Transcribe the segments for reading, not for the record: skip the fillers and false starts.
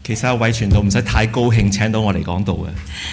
其實偉傳道唔使太高興請到我嚟講道嘅。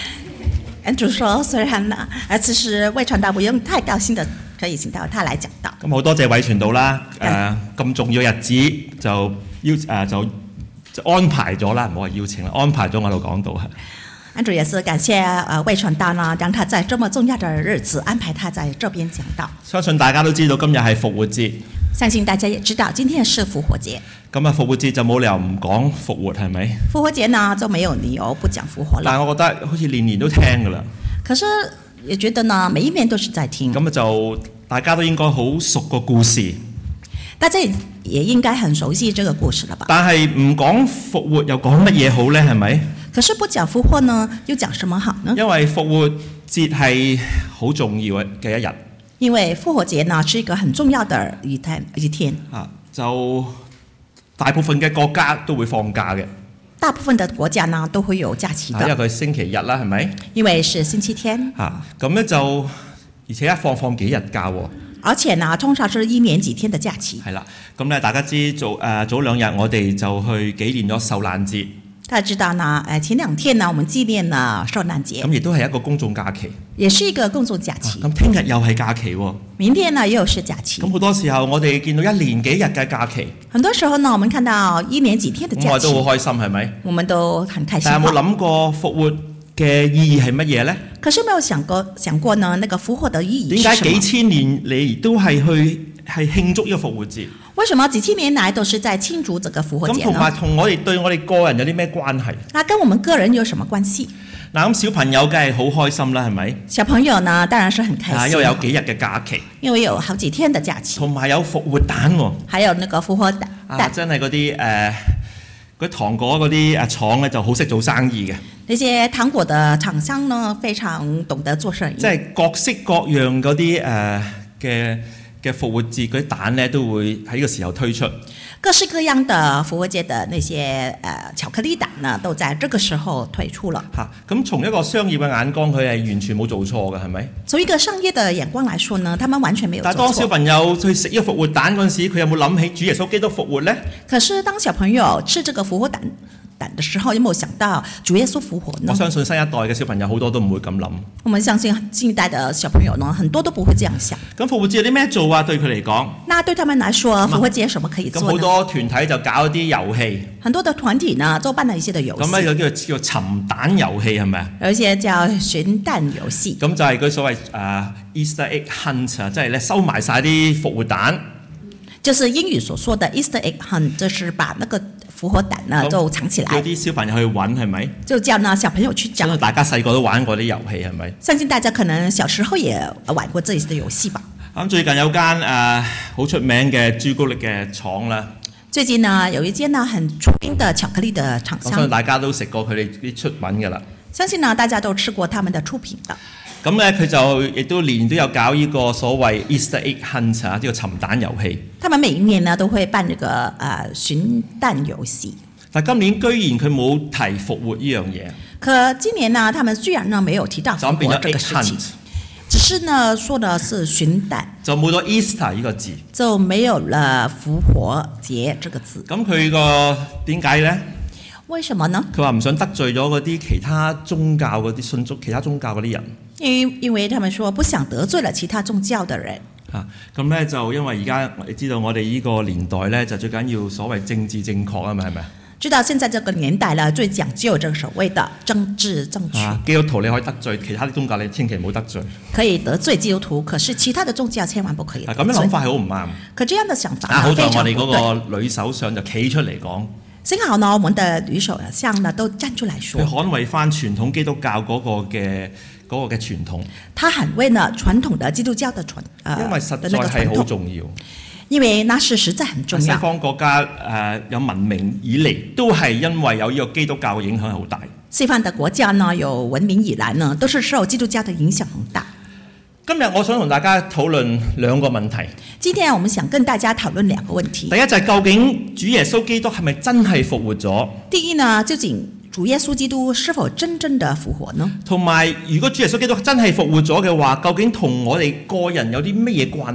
Andrew 說：“雖然呢，其實魏傳道不用太高興的，可以請到他來講道。” 咁好多謝偉傳道啦，咁重要日子就安排咗啦，唔好話邀請啦，安排咗我度講道係。 Andrew 也是感謝魏傳道呢，讓他在這麼重要的日子安排他在這邊講道。 相信大家都知道今日係復活節， 相信大家也知道今天是復活節。 咁復活節就冇理由唔講復活係咪？ 復活節呢就沒有理由不講復活了。 但係我覺得好似年年都聽㗎啦。 可是也覺得呢，每一年都是在聽。 咁就大家都應該好熟個故事。 大家也應該很熟悉這個故事了吧？ 但係唔講復活又講乜嘢好呢？係咪？ 可是不講復活呢，又講什麼好呢？ 因為復活節係好重要嘅一日。 因為復活節呢是一個很重要的一天。 就大部分嘅國家都會放假嘅。 大部分的國家呢都會有假期的。 因為佢星期日啦，係咪？ 因為是星期天。 咁咧就而且一放幾日假喎。 而且呢，通常是一年幾天的假期。 係啦，咁咧大家知早兩日我哋就去紀念咗受難節。 大家知道呢，前2天呢，我們紀念了受難節。 咁亦都係一個公眾假期。 也是一個公眾假期。 咁聽日又係假期喎。 明天呢又是假期。 咁好多時候我哋見到一年幾日嘅假期。 很多時候呢，我們看到一年幾天的假期。 我都好開心，係咪？ 我們都很開心。 但係有冇諗過復活嘅意義係乜嘢呢？ 可是沒有想過呢，那個復活的意義是什麼？ 點解幾千年嚟都係慶祝呢個復活節？ 為什麼幾千年來都是在慶祝這個復活節呢？ 咁同埋同我哋對我哋個人有啲咩關係？ 那跟我們個人有什麼關係？ 嗱，咁小朋友梗係好開心啦，係咪？ 小朋友呢，當然是很開心。 因為有幾日嘅假期， 因為有好幾天的假期， 同埋有復活蛋喎。 還有那個復活蛋。 真係嗰啲糖果嗰啲廠咧就好識做生意嘅。 那些糖果的廠商呢，非常懂得做生意。 即係各式各樣嗰啲嘅復活節嗰啲蛋咧，都會喺呢個時候推出。 各式各樣的復活節的那些巧克力蛋呢，都在這個時候推出了。 咁從一個商業嘅眼光，佢係完全冇做錯嘅，係咪？ 從一個商業的眼光來說呢，他們完全沒有做錯。 但係當小朋友去食呢個復活蛋嗰陣時，佢有冇諗起主耶穌基督復活呢？ 可是當小朋友吃這個復活蛋的時候，有冇想到主耶穌復活呢？ 我相信新一代嘅小朋友好多都唔會咁諗。 我們相信新一代的小朋友呢，很多都不會這樣想。 咁復活節有啲咩做啊？對佢嚟講， 那對他們來說，復活節有什麼可以做呢？ 咁好多團體就搞一啲遊戲。 很多的團體呢，都辦了一些的遊戲。 咁咧有叫尋蛋遊戲係咪啊？ 有一些叫尋蛋遊戲。 咁就係佢所謂Easter egg hunt 啊，即係咧收埋晒啲復活蛋。 就是英語所說的 Easter egg hunt，就是把那個復活蛋呢就藏起來。 叫啲小朋友去揾係咪？ 就叫呢小朋友去找。 大家細個都玩過啲遊戲係咪？ 相信大家可能小時候也玩過這些的遊戲吧。 咁最近有間好出名嘅朱古力嘅廠啦。 最近呢有一間呢很出名的巧克力的廠商。 相信大家都食過佢哋啲出品㗎啦。 相信呢大家都吃過他們的出品的。 咁咧佢就亦都年年都有搞呢個所謂 Easter egg hunt 呢個尋蛋遊戲。 他們每一年呢都會辦這個尋蛋遊戲。 但今年居然佢冇提復活呢樣嘢。 可今年呢，他們居然呢沒有提到復活這個事情，只是呢說的是尋蛋， 就冇咗 Easter 呢個字， 就沒有了復活節這個字。 咁佢個點解呢？ 為什麼呢？ 佢話唔想得罪咗嗰啲其他宗教嗰啲信其他宗教嗰啲人。 因為他們說不想得罪了其他宗教的人。 咁咧就因為而家你知道我哋呢個年代咧就最緊要所謂政治正確啊嘛，係咪？ 知道現在這個年代呢，最講究這個所謂的政治正確。 基督徒你可以得罪其他啲宗教，你千祈唔好得罪。 可以得罪基督徒，可是其他的宗教千萬不可以得罪。 咁樣諗法係好唔啱。 可這樣的想法好在我哋嗰個女首相就企出嚟講。 幸好呢，我們的女首相呢都站出來說， 佢捍衛翻傳統基督教嗰個嘅傳統。 他捍衛呢傳統的基督教的因為實在係好重要。 因為那是實在很重要。 西方國家有文明以嚟都係因為有呢個基督教嘅影響係好大。 西方的國家呢有文明以來呢都是受基督教的影響很大。 今日我想同大家討論兩個問題。 今天我們想跟大家討論兩個問題。 第一就係究竟主耶穌基督係咪真係復活咗？ 第一呢，究竟主耶穌基督是否真正的復活呢？ 同埋如果主耶穌基督真係復活咗嘅話，究竟同我哋個人有啲乜嘢關係？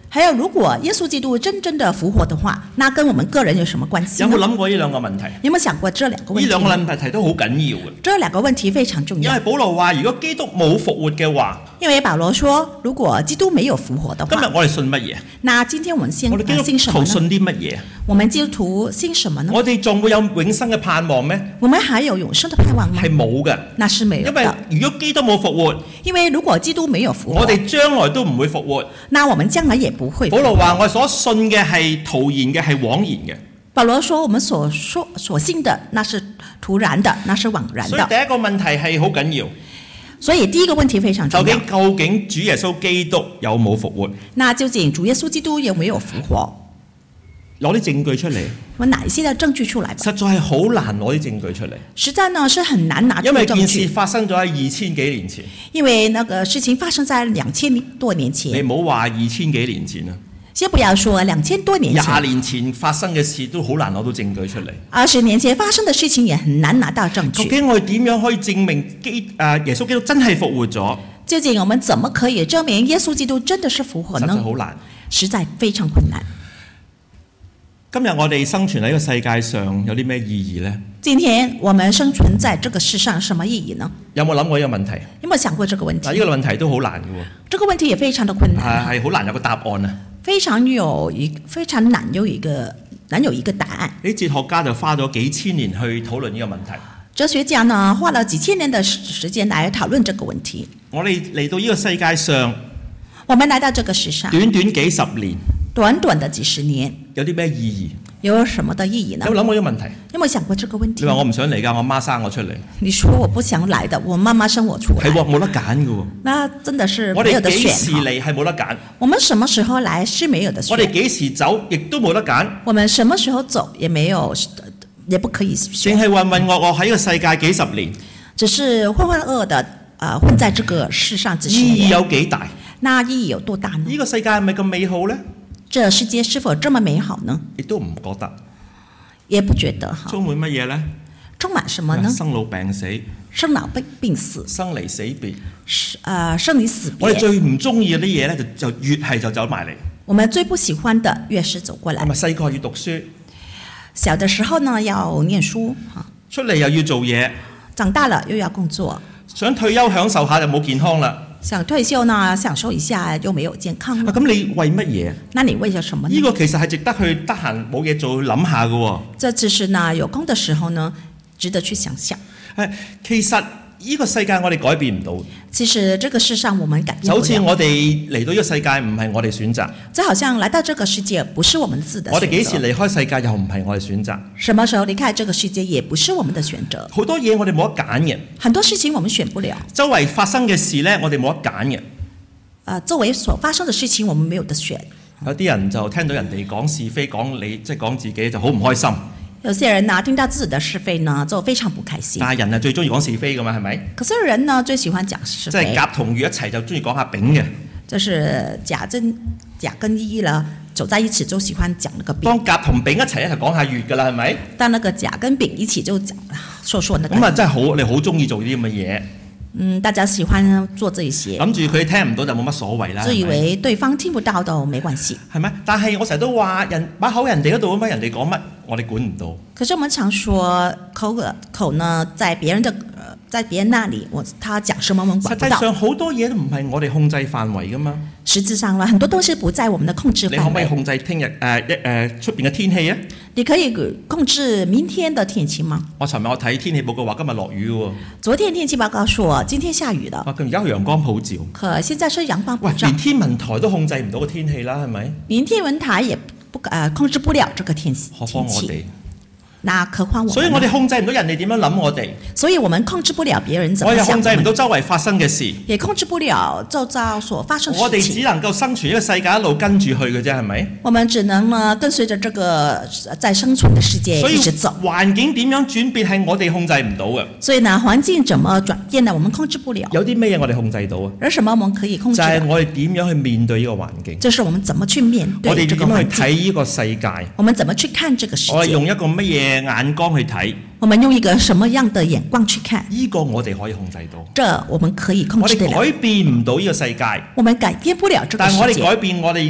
還有，如果耶穌基督真正的復活的話，那跟我們個人有什麼關係呢？ 有冇諗過呢兩個問題？ 有冇想過這兩個問題？ 呢兩個問題都好緊要嘅。 這兩個問題非常重要。 因為保羅話，如果基督冇復活嘅話， 因為保羅說，如果基督沒有復活的話， 今日我哋信乜嘢？ 那今天我們信我哋基督徒信啲乜嘢？ 我們基督徒信什麼呢？ 我哋仲會有永生嘅盼望咩？ 我們還有永生的盼望嗎？ 係冇嘅， 那是沒有的。 因為如果基督冇復活， 因為如果基督沒有復活， 我哋將來都唔會復活。 那我們將來也不會復活。 保羅話：我所信嘅係徒然嘅，係枉然嘅。 保羅說：我們所信的，那是徒然的，那是枉然的。 所以第一個問題係好緊要。 所以第一個問題非常重要。 究竟主耶穌基督有冇復活？ 那究竟主耶穌基督有沒有復活？ 攞啲證據出嚟。 我哪一些的證據出來吧？ 實在係好難攞啲證據出嚟。 實在呢是很難拿出證據。 因為件事發生咗喺2000幾年前。 因為那個事情發生在2000多年前。 你唔好話2000幾年前啦。 先不要說2000多年前。 20年前發生嘅事都好難攞到證據出嚟。 20年前發生的事情也很難拿到證據。 究竟我哋點樣可以證明耶穌基督真係復活咗？ 究竟我們怎麼可以證明耶穌基督真的是復活呢？ 實在好難， 實在非常困難。 今日我哋生存喺呢個世界上有啲咩意義呢？ 今天我們生存在這個世上什麼意義呢？ 有冇諗過呢個問題？ 有冇想過這個問題？ 嗱，呢個問題都好難嘅喎。 這個問題也非常的困難。 係好難有個答案啊！ 非常難有一個答案。 啲哲學家就花咗幾千年去討論呢個問題。 哲學家呢花了幾千年的時間來討論這個問題。 我哋嚟到呢個世界上， 我們來到這個世上， 短短幾十年， 短短的幾十年， 有啲咩意義？ 有什麼的意義呢？ 有冇諗過呢個問題？ 有冇想過這個問題？ 你話我唔想嚟㗎，我媽生我出嚟。 你說我不想來的，我媽媽生我出來。 係喎，冇得揀㗎喎。 那真的是沒有得選。 我哋幾時嚟係冇得揀。 我們什麼時候來是沒有得選。 我哋幾時走亦都冇得揀。 我們什麼時候走也沒有，也不可以選。 淨係混混噩噩喺呢個世界幾十年。 只是混混噩噩的混在這個世上幾十年。 意義有幾大？ 那意義有多大呢？ 呢個世界係咪咁美好呢？ 這世界是否這麼美好呢？ 亦都唔覺得。 也不覺得哈。 充滿乜嘢呢？ 充滿什麼呢？ 生老病死。 生老病死。 生離死別。 生離死別。 我哋最唔中意嗰啲嘢咧，就越係就走埋嚟。 我們最不喜歡的越是走過來。 係咪細個要讀書？ 小的時候呢要念書， 出嚟又要做嘢。 長大了又要工作。 想退休享受下就冇健康啦。 想退休呢，享受一下又沒有健康。 咁你為乜嘢？ 那你為咗什麼呢？ 呢個其實係值得去得閒冇嘢做諗下嘅喎。 這只是呢有空的時候呢，值得去想想。 其實呢個世界我哋改變唔到。 其實這個世上我們改變不了。 就好似我哋嚟到呢個世界唔係我哋選擇。 就好像來到這個世界不是我們自的選擇。 我哋幾時離開世界又唔係我哋選擇。 什麼時候離開這個世界也不是我們的選擇。 好多嘢我哋冇得揀嘅。 很多事情我們選不了。 周圍發生嘅事呢，我哋冇得揀嘅。 周圍所發生的事情我們沒有得選。 有啲人就聽到人哋講是非，講你即係講自己就好唔開心。 有些人呢聽到自己的是非呢就非常不開心。 但係人係最中意講是非㗎嘛，係咪？ 可是人呢最喜歡講是非。 即係甲同乙一齊就中意講下丙嘅。 就是甲跟乙啦，走在一起就喜歡講那個丙。 當甲同丙一齊咧就講下乙㗎啦，係咪？ 當那個甲跟丙一起就說那個。 咁啊真係好，你好中意做啲咁嘅嘢。 大家喜歡做這些。 諗住佢聽唔到就冇乜所謂啦。 自以為對方聽不到都沒關係。係咪？但係我成日都話把口人哋嗰度啊嘛，人哋講乜我哋管唔到。 可是我們常說口呢，在別人那裡，他講什麼我們管不到。 實際上好多嘢都唔係我哋控制範圍噶嘛。 實質上呢，很多東西不在我們的控制範圍。 你可唔可以控制聽日出邊嘅天氣啊？ 你可以控制明天的天氣嗎？ 我尋日我睇天氣報告話今日落雨喎。 昨天天氣報告說今天下雨的。 咁而家陽光普照。 可現在是陽光普照。 連天文台都控制唔到個天氣啦，係咪？ 連天文台也控制不了這個天氣。 何況我哋？ 那何況我？ 所以我哋控制唔到人哋點樣諗我哋。 所以我們控制不了別人怎麼想。 我又控制唔到周圍發生嘅事。 也控制不了周遭所發生嘅事情。 我哋只能夠生存呢個世界一路跟住去嘅啫，係咪？ 我們只能呢跟隨着這個在生存的世界一直走。 所以環境點樣轉變係我哋控制唔到嘅。 所以呢環境怎麼轉變呢？我們控制不了。 有啲咩嘢我哋控制到啊？ 而什麼我們可以控制？就係我哋點樣去面對呢個環境。 就是我們怎麼去面對這個環境。 我哋點去睇呢個世界？ 我們怎麼去看這個世界？ 我哋用一個乜嘢眼光去睇？ 我們用一個什麼樣的眼光去看？ 呢個我哋可以控制到。 這我們可以控制得了。 我哋改變唔到呢個世界。 我們改變不了這個世界。 但係我哋改變我哋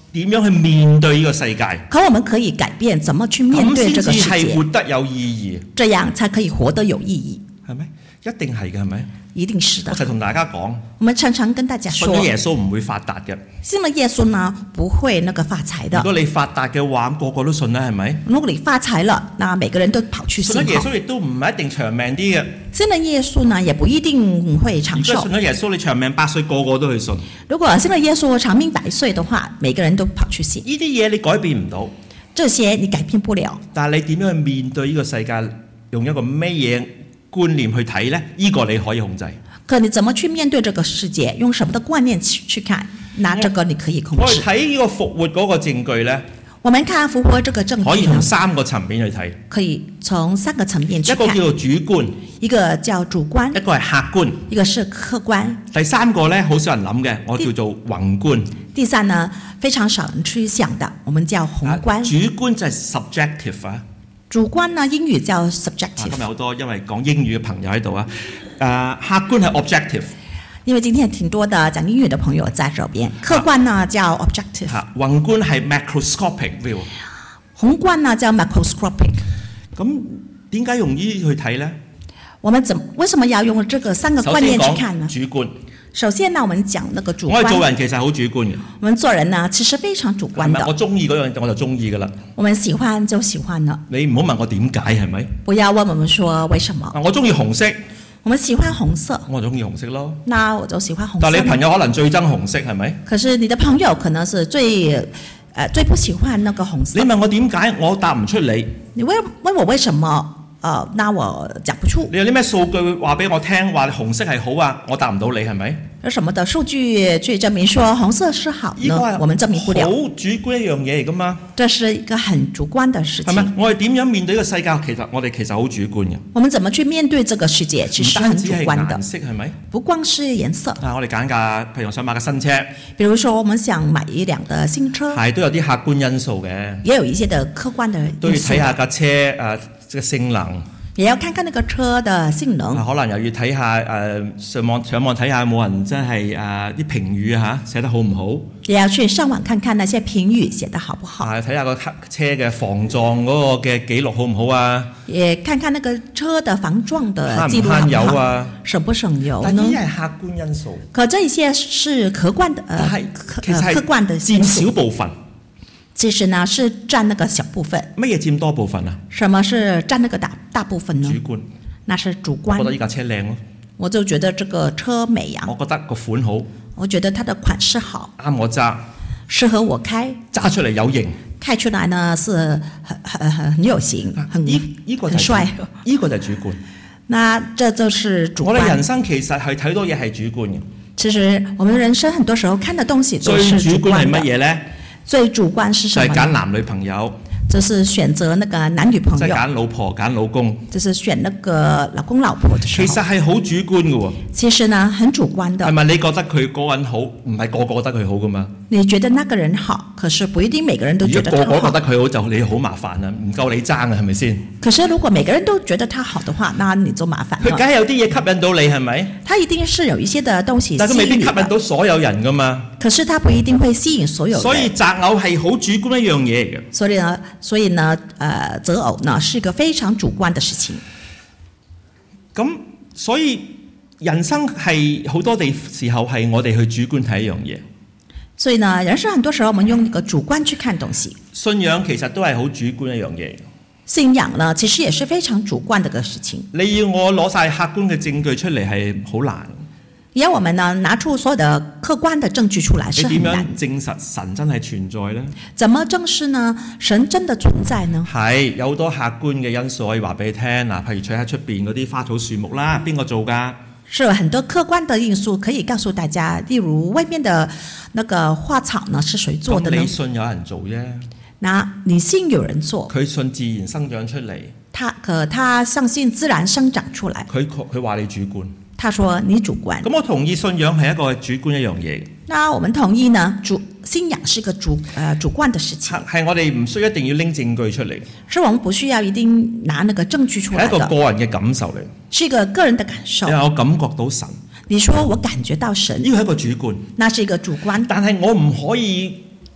點樣去面對呢個世界， 可我們可以改變怎麼去面對這個世咁先至係活界， 得有意義， 這樣才可以活得有意義。 係咪？一定係嘅，係咪？ 一定是的我。成日同大家講， 我們常常跟大家說， 信咗耶穌唔會發達嘅。 信了耶穌呢，不會那個發財的。 如果你發達嘅話，個個都信啦，係咪？ 如果你發財了，那每個人都跑去信。 信咗耶穌亦都唔係一定長命啲嘅。 信了耶穌呢，也不一定會長壽如果信。咗耶穌，你長命100歲，個個都去信。 如果信了耶穌長命100歲的話，每個人都跑去信。 呢啲嘢你改變唔到， 這些你改變不了， 但係你點樣去面對呢個世界，用一個咩嘢觀念去睇呢？呢個你可以控制。 可你怎麼去面對這個世界？用什麼的觀念去看？那這個你可以控我哋制。 睇呢個復活嗰個證據呢， 我們看復活這個證可以從據呢， 3個層面去睇。 可以從3個層面去看。 一個叫做主觀， 一個叫主觀， 一個係客觀， 一個是客觀。 第3個呢，好少人諗嘅，我叫做宏觀。 第三呢，非常少人去想的，我們叫宏觀。 主觀就係 subjective 啊。 主觀呢，英語叫今 subjective。 日好多因為講英語嘅朋友喺度啊。客觀係 objective， 因為今天挺多的講英語的朋友在這邊。客觀呢叫 objective， 宏觀係 macroscopic view。 宏觀呢叫 macroscopic。 咁點解用呢啲去睇呢？ 我們為什麼要用這個3個觀念去看呢？ 主觀。 首先呢，我們講那個主觀。 我哋做人其實好主觀嘅。 我們做人呢，其實非常主觀係咪？我的。 中意嗰樣我就中意噶啦。 我們喜歡就喜歡了， 你唔好問我點解係咪？ 不要問我們說為什麼。 我中意紅色， 我們喜歡紅色， 我中意紅色咯。 那我就喜歡紅色。 但係你朋友可能最憎紅色係咪？ 可是你的朋友可能是最不喜歡那個紅色。 你問我點解，我答唔出你。 你問我為什麼？那我講不出。 你有啲咩數據話俾我聽，話紅色係好啊？我答唔到你係咪？ 有什麼的數據去證明說紅色是好呢？我們證明不了。 好主觀一樣嘢嚟噶嘛？ 這是一個很主觀的事情。 係咪？我哋點樣面對呢個世界？我哋其實好主觀嘅。 我們怎麼去面對這個世界？其實很主觀的。 唔單止係顏色係咪？ 不光是顏色。 我哋揀架，譬如我想買架新車。 比如說，我們想買一輛的新車。 係都有啲客觀因素嘅。 也有一些的客觀的因素。 都要睇下架車嘅性能。 也要看看那個車的性能。 可能又要睇下上網睇下有冇人真係啲評語寫得好唔好？ 也要去上網看看那些評語寫得好不好？ 睇下個車嘅防撞嗰個嘅記錄好唔好啊？也看看那個車的防撞的記錄好不好？ 慳唔慳油啊？ 省不省油呢？ 但呢啲係客觀因素。 可這一些是客觀的， 其實客觀的因素。 佔小部分。 其實呢，是佔那個小部分。 乜嘢佔多部分啊？ 什麼是佔那個大部分呢？ 主觀。 那是主觀。 我覺得呢架車靚咯。 我就覺得這個車美呀。 我覺得個款好。 我覺得它的款式好。 啱我揸。 適合我開。 揸出嚟有型。 開出來呢是很有型，很帥。 呢個就係主觀。 那這就是主觀。 我哋人生其實係睇多嘢係主觀嘅。 其實我們人生很多時候看的東西都是主觀的。 最主觀係乜嘢呢？ 最主觀是什麼？ 就係揀男女朋友。 就是選擇那個男女朋友。 即係揀老婆揀老公。 就是選那個老公老婆的時候。 其實係好主觀嘅喎。 其實呢，很主觀的。 係咪你覺得佢嗰個人好，唔係個個覺得佢好噶嘛？ 你覺得那個人好，可是不一定每個人都覺得他好。 如果個個覺得佢好，就你好麻煩啊，唔夠你爭啊，係咪先？ 可是如果每個人都覺得他好的話，那你就麻煩了。 佢梗係有啲嘢吸引到你，係咪？ 他一定是有一些的東西吸引你的。 但佢未必吸引到所有人噶嘛。 可是他不一定會吸引所有人。 所以擇偶係好主觀一樣嘢嚟嘅。 所以呢，擇偶呢是一個非常主觀的事情。 咁所以人生係好多時候係我哋去主觀睇一樣嘢。 所以呢，人生很多時候我們用一個主觀去看東西。 信仰其實都係好主觀一樣嘢。 信仰呢，其實也是非常主觀的個事情。 你要我攞晒客觀嘅證據出嚟係好難。 要我們呢拿出所有的客觀的證據出來是很難。 你點樣證實神真係存在呢？ 怎麼證實呢？神真的存在呢？ 係有好多客觀嘅因素可以話俾你聽嗱，譬如睇下出邊嗰啲花草樹木啦，邊個做㗎？ 是有很多客觀的因素可以告訴大家，例如外面的那個花草呢，是誰做的呢？ 你信有人做啫。 那你信有人做， 佢信自然生長出嚟。 他相信自然生長出來。 佢話你主觀。 他說你主觀。 咁我同意信仰係一個主觀一樣嘢。 那我們同意呢？信仰是個主觀的事情。 係我哋唔需要一定要拎證據出嚟。 是我們不需要一定拿那個證據出來的。 係一個個人嘅感受嚟。 是一個個人的感受。 因為我感覺到神。 你說我感覺到神。 呢個係一個主觀。 那是一個主觀。 但係我唔可以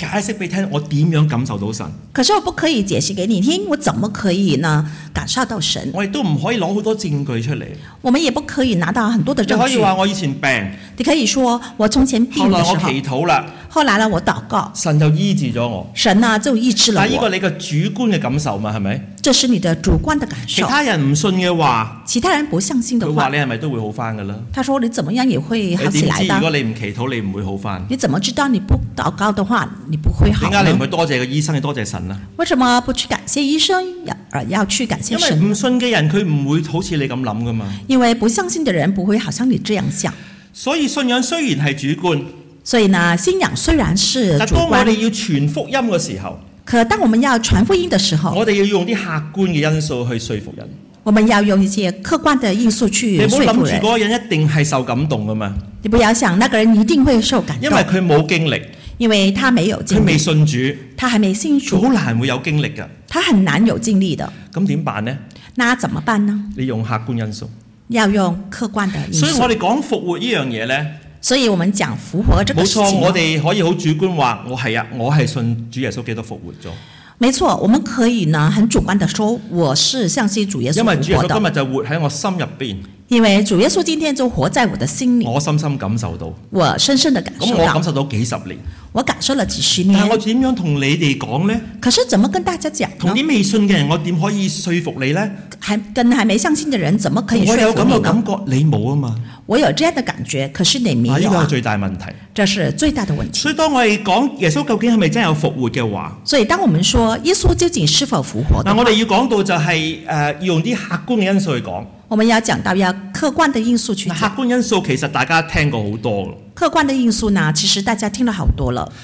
解釋俾你聽我點樣感受到神。 可是我不可以解釋給你聽，我怎麼可以呢感受到神？ 我亦都唔可以攞好多證據出嚟。 我們也不可以拿到很多的證據。 你可以話我以前病， 你可以說我從前病的時候， 後來我祈禱啦， 後來呢我禱告， 神就醫治咗我。 神呢就醫治了我。 但係呢個你嘅主觀嘅感受嘛，係咪？ 這是你的主觀的感受。 其他人唔信嘅話， 其他人不相信的話， 佢話你係咪都會好翻㗎啦？ 他說你怎麼樣也會好起來的。 你點知如果你唔祈禱，你唔會好翻？ 你怎麼知道你不禱告的話，你不會好呢？ 點解你唔去多謝個醫生，你多謝神啊？ 為什麼不去感謝醫生，要去感謝神？ 因為唔信嘅人佢唔會好似你咁諗㗎嘛。 因為不相信的人不會好像你這樣想。 所以信仰雖然係主觀， 所以呢，信仰雖然是主觀， 但當我哋要傳福音嘅時候， 可當我們要傳福音的時候， 我哋要用啲客觀嘅因素去說服人。 我們要用一些客觀的因素去說服人。 你唔好諗住嗰個人一定係受感動㗎嘛。 你不要想那個人一定會受感動， 因為佢冇經歷， 因為他沒有經歷， 佢未信主， 他還沒信主， 好難會有經歷㗎。 他很難有經歷的。 咁點辦呢？ 那怎麼辦呢？ 你用客觀因素， 要用客觀的因素。 所以我哋講復活呢樣嘢呢， 所以我們講復活這個事情。 冇錯，我哋可以好主觀話，我係信主耶穌基督復活咗。 沒錯，我們可以呢很主觀的說，我是相信主耶穌復活的。 因為主耶穌今日就活喺我心入邊。 因為主耶穌今天就活在我的心裏， 我深深感受到， 我深深的感受到。 咁我感受到幾十年， 我感受了幾十年。 但係我點樣同你哋講呢？ 可是怎麼跟大家講呢？ 同啲未信嘅人，我點可以說服你呢？ 跟還沒相信的人，怎麼可以說服你呢？ 我有咁嘅感覺，你冇啊嘛。 我有這樣的感覺，可是你沒有啊。 呢個係最大問題。 這是最大的問題。 所以當我哋講耶穌究竟係咪真係有復活嘅話， 所以當我們說耶穌究竟是否復活的話， 我哋要講到就係要用啲客觀嘅因素去講。 我們要講到要客觀的因素去講。 客觀因素其實大家聽過好多。 客觀的因素呢，其實大家聽了好多了。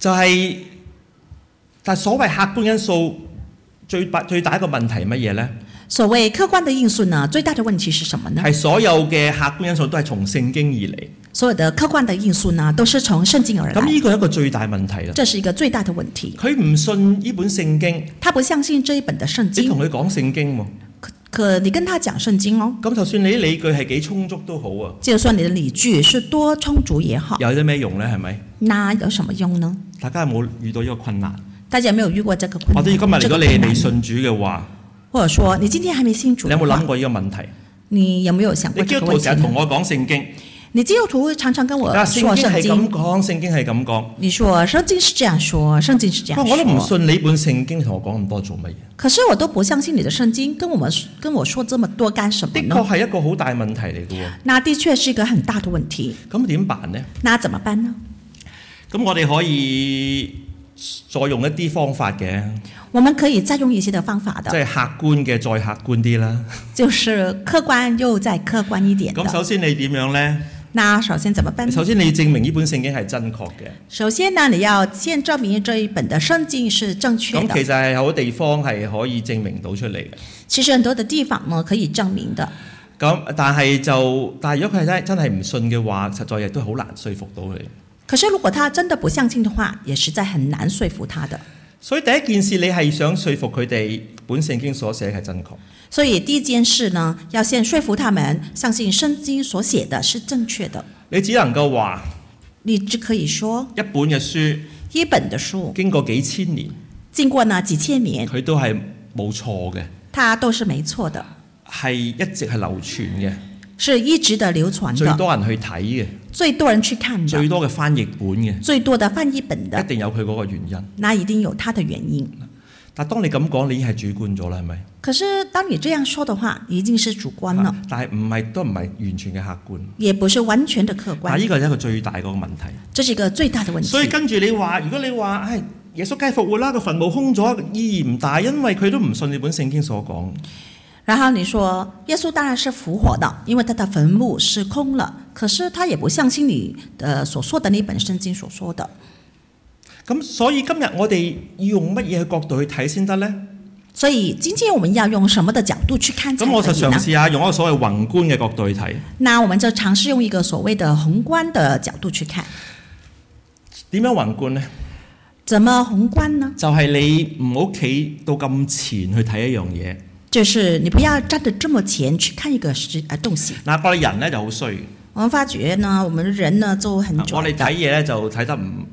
但所謂客觀因素最大一個問題係乜嘢呢？ 所謂客觀的因素呢，最大的問題是什麼呢？ 係所有嘅客觀因素都係從聖經而嚟。 所有的客觀的因素呢，都是從聖經而來。 咁呢個係一個最大問題啦。 這是一個最大的問題。 佢唔信呢本聖經， 他不相信這一本的聖經。 你同佢講聖經喎， 可你跟他講聖經哦。 咁就算你啲理據係幾充足都好啊。 就算你的理據是多充足也好， 有啲咩用呢？係咪？ 那有什麼用呢？ 大家有冇遇到呢個困難？ 大家有沒有遇過這個困難？ 或者今日如果你係未信主嘅話， 或者說你今天還沒信主， 你有冇諗過呢個問題？ 你有沒有想過這個問題？ 你基督徒成日同我講聖經， 你基督徒常常跟我說聖經係咁講，聖經係咁講。 你說聖經是這樣說，聖經是這樣說。 我都唔信你本聖經，同我講咁多做乜嘢？ 可是我都不相信你的聖經，跟我說這麼多幹什麼呢？ 的確係一個好大問題嚟嘅喎。 那的確是一個很大的問題。 咁點辦呢？ 那怎麼辦呢？ 咁我哋可以再用一啲方法嘅。 我們可以再用一些的方法的。 即係客觀嘅，再客觀啲啦。 就是客觀又再客觀一點的。 咁首先你點樣呢？ 那首先怎麼辦？ 首先你要證明呢本聖經係真確嘅。 首先呢，你要先證明這一本的聖經是正確的。 咁其實係好多地方係可以證明到出嚟嘅。 其實很多的地方呢可以證明的。 咁但係如果佢係真係唔信嘅話，實在亦都好難說服到佢。 可是如果他真的不相信的話，也實在很難說服他的。 所以第一件事你係想說服佢哋本聖經所寫係真確。所以第一件事呢，要先說服他們相信聖經所寫的是正確的。 你只能夠話， 你只可以說一本嘅書， 一本的書經過幾千年， 經過呢幾千年， 佢都係冇錯嘅， 它都是沒錯的， 係一直係流傳嘅。 是一直的流傳的， 最多人去睇嘅， 最多人去看的， 最多嘅翻譯本嘅， 最多的翻譯本的， 一定有佢嗰個原因。 那一定有它的原因。 但當你咁講，你已經係主觀咗啦，係咪？ 可是當你這樣說的話，已經是主觀了。 但係都唔係完全嘅客觀， 也不是完全的客觀。 但係呢個係一個最大嗰個問題。 這是一個最大的問題。 所以跟住你話，如果你話，耶穌梗係復活啦，個墳墓空咗，意義唔大，因為佢都唔信你本聖經所講。 然後你說耶穌當然是復活的，因為他的墳墓是空了，可是他也不相信你所說的那本聖經所說的。 咁所以今日我哋要用乜嘢角度去睇先得呢？ 所以今天我們要用什麼的角度去看？ 咁我就嘗試下用一個所謂宏觀嘅角度去睇。 那我們就嘗試用一個所謂的宏觀的角度去看。 點樣宏觀呢？ 怎麼宏觀呢？ 就係你唔好企到咁前去睇一樣嘢。 就是你不要站得這麼前去看一個東西。 嗱，我哋人咧就好衰。 我們發覺呢，我們人呢就很。 我哋睇嘢咧就睇得唔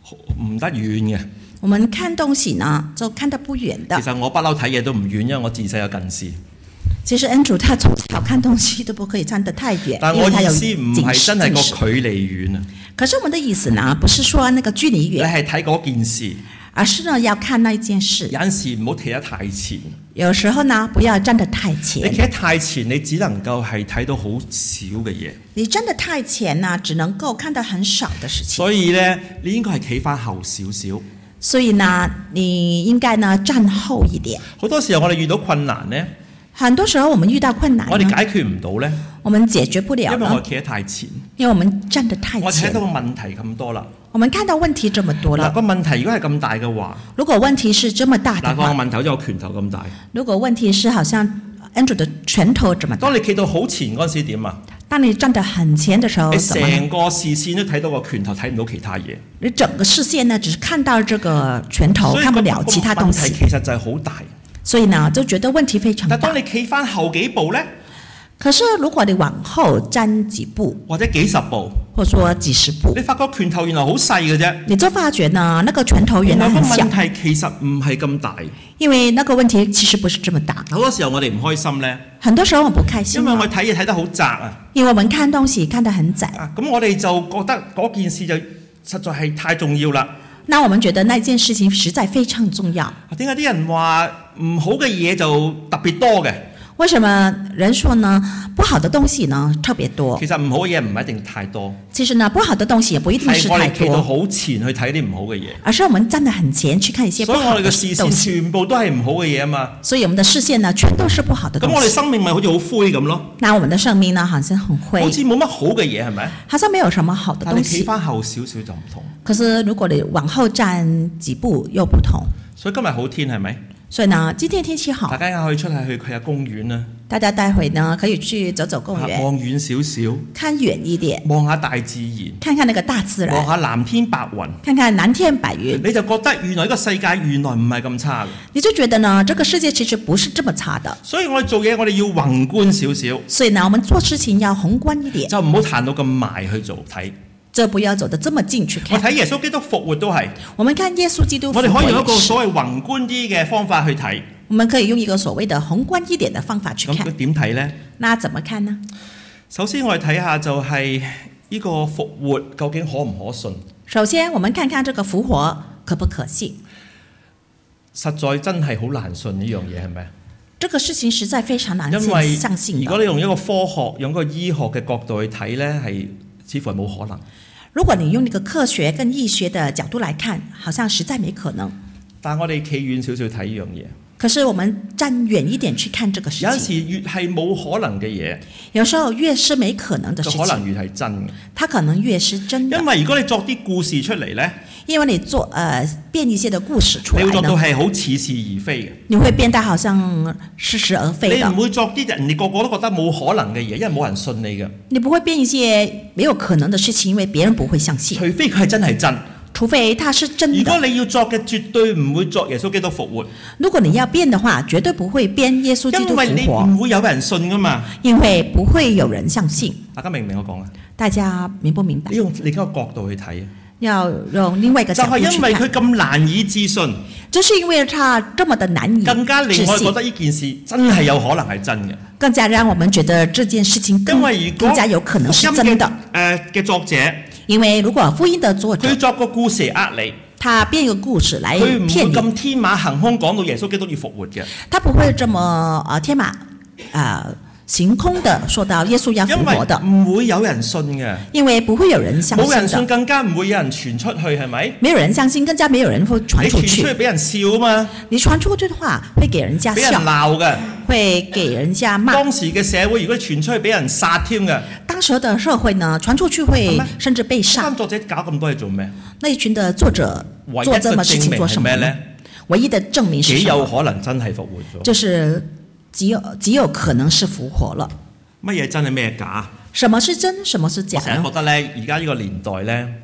唔得遠嘅。 我們看東西呢，就看得不遠的。 其實我不嬲睇嘢都唔遠，因為我自細有近視。 其實 Andrew 他從小看東西都不可以看得太遠， 但我因為他有意思唔係真係個距離遠啊。 可是我們的意思呢，不是說那個距離你遠， 係睇嗰件事， 而是呢要看那件事。 有陣時唔好企得太前。 有時候呢，不要站得太你前。 企得太前，你只能夠係睇到好少嘅嘢。 你站得太前呢，只能夠看到很少的事情。 所以咧，你應該係企翻後少少。 所以呢，你應該呢站後一點。 好多時候我哋遇到困難呢， 很多時候我們遇到困難呢， 我哋解決唔到呢， 我們解決不了呢， 因為我企得太前， 因為我們站得太我睇前到。個問題咁多啦。 我們看到問題這麼多嗱， 了， 個問題如果係咁大嘅話， 如果問題是這麼大的嗱，個話， 問題好似我拳頭咁大。 如果問題是好像 Andrew 的拳頭這麼大， 當你企到好前嗰陣時點啊？ 當你站得很前的時候， 你怎麼呢？ 成個視線都睇到個拳頭，睇唔到其他嘢。 你整個視線呢，只是看到這個拳頭， 所以看不了其他東問題西， 其實就係好大。 所以呢，就覺得問題非常大但當。你企翻後幾步呢， 可是如果你往後站幾步， 或者幾十步， 或者說幾十步你，發覺拳頭原來好細嘅啫。 你就發覺呢，那個拳頭原來個很小問，題其實唔係咁大。 因為那個問題其實不是這麼大。 好多時候我哋唔開心呢， 很多時候我不開心啊， 因為我睇嘢睇得好窄啊。 因為我們看東西看得很窄， 咁我哋就覺得嗰件事就實在係太重要啦。 那我們覺得那件事情實在非常重要。 點解啲人話唔好嘅嘢就特別多嘅？ 為什麼人說呢？不好的東西呢特別多。 其實唔好嘅嘢唔一定太多， 其實呢，不好的東西也不一定是係我太哋企到多， 好前去睇啲唔好嘅嘢， 而是我們站得很前去看一些不所以我哋嘅好的視線東西。 全部都係唔好嘅嘢啊嘛。 所以我們的視線呢，全都是不好的咁我哋東西。 生命咪好似好灰咁咯， 那我們的生命呢，好像很灰好，似冇乜好嘅嘢係咪？ 好像沒有什麼好的但你東西。 企翻後少少就唔同。 可是如果你往後站幾步又不同。 所以今日好天係咪？ 所以呢，今天天氣好大，家可以出去下公園啦， 大家待會呢可以去走走公園， 望遠少少， 看遠一點， 望下大自然， 看看那個大自然， 望下藍天白雲， 看看藍天白雲， 你就覺得原來呢個世界原來唔係咁差嘅。 你就覺得呢，這個世界其實不是這麼差的。 所以我哋做嘢，我哋要宏觀少少， 所以呢，我們做事情要宏觀一點， 就唔好彈到咁埋去做睇。 就不要走得這麼近去我看。 睇耶穌基督復活都係， 我們看耶穌基督復活我哋可以用一個也是， 所謂宏觀啲嘅方法去睇。 我們可以用一個所謂的宏觀一點的方法去看咁。點睇呢？ 那怎麼看呢？ 首先我哋睇下就係呢個復活究竟可唔可信？ 首先，我們看看這個復活可不可信。 實在真係好難信呢樣嘢係咪？ 這個事情實在非常難因為相信的。 如果你用一個科學、用一個醫學嘅角度去睇呢，係似乎係冇可能。 如果你用那個科學跟醫學的角度來看，好像實在沒可能。 但係我哋企遠少少睇呢樣嘢， 可是我們站遠一點去看這個事有陣情， 時越係冇可能嘅嘢， 有時候越是沒可能的事情， 就可能越係真嘅。 它可能越是真的因。為如果你作啲故事出嚟呢， 因為你做變一些的故事出來你會作到呢， 係好似是而非嘅。 你會變得好像似是而非的你唔。會作啲人哋個個都覺得冇可能嘅嘢，因為冇人信你嘅。 你不會變一些沒有可能的事情，因為別人不會相信， 除非佢係真係真。 除非它是真如果的。 你要作嘅，絕對唔會作耶穌基督復活， 如果你要變的話，絕對不會變耶穌基督因為你復活， 唔會有人信噶嘛。 因為不會有人相信。 大家明唔明我講啊？ 大家明不明白你？用你嗰個角度去睇啊， 要用另外一個就角度去係因為佢看， 咁難以置信， 就是因為他這麼的難以更加令我哋覺置信， 得呢件事真係有可能係真嘅。 更加讓我們覺得這件事情因為如果更加有可能是福音真的。 嘅作者， 因為如果福音的作者佢作個故事呃你， 他編一個故事來佢唔會騙你， 咁天馬行空講到耶穌基督要復活嘅， 他不會這麼天馬行空的說到耶穌要復因活的， 為唔會有人信嘅， 因為不會有人相冇人信信的， 更加唔會有人傳出去，係咪？ 沒有人相信，更加沒有人會傳你傳出出去。 去俾人笑啊嘛， 你傳出去的話，會給人家俾人笑， 鬧嘅。 會給人家罵。 當時嘅社會，如果你傳出去俾人殺添嘅， 當時的社會呢，傳出去會甚至被殺啱。作者搞咁多嘢做咩？ 那一群的作者唯一做這麼事情做什麼呢？ 嘅證明係咩呢？ 唯一的證明是幾有什麼？ 可能真係復活咗。 就是極有可能是復活了。 乜嘢真係咩假？ 什麼是真？什麼是假呢？ 我成日覺得咧，而家呢個年代咧，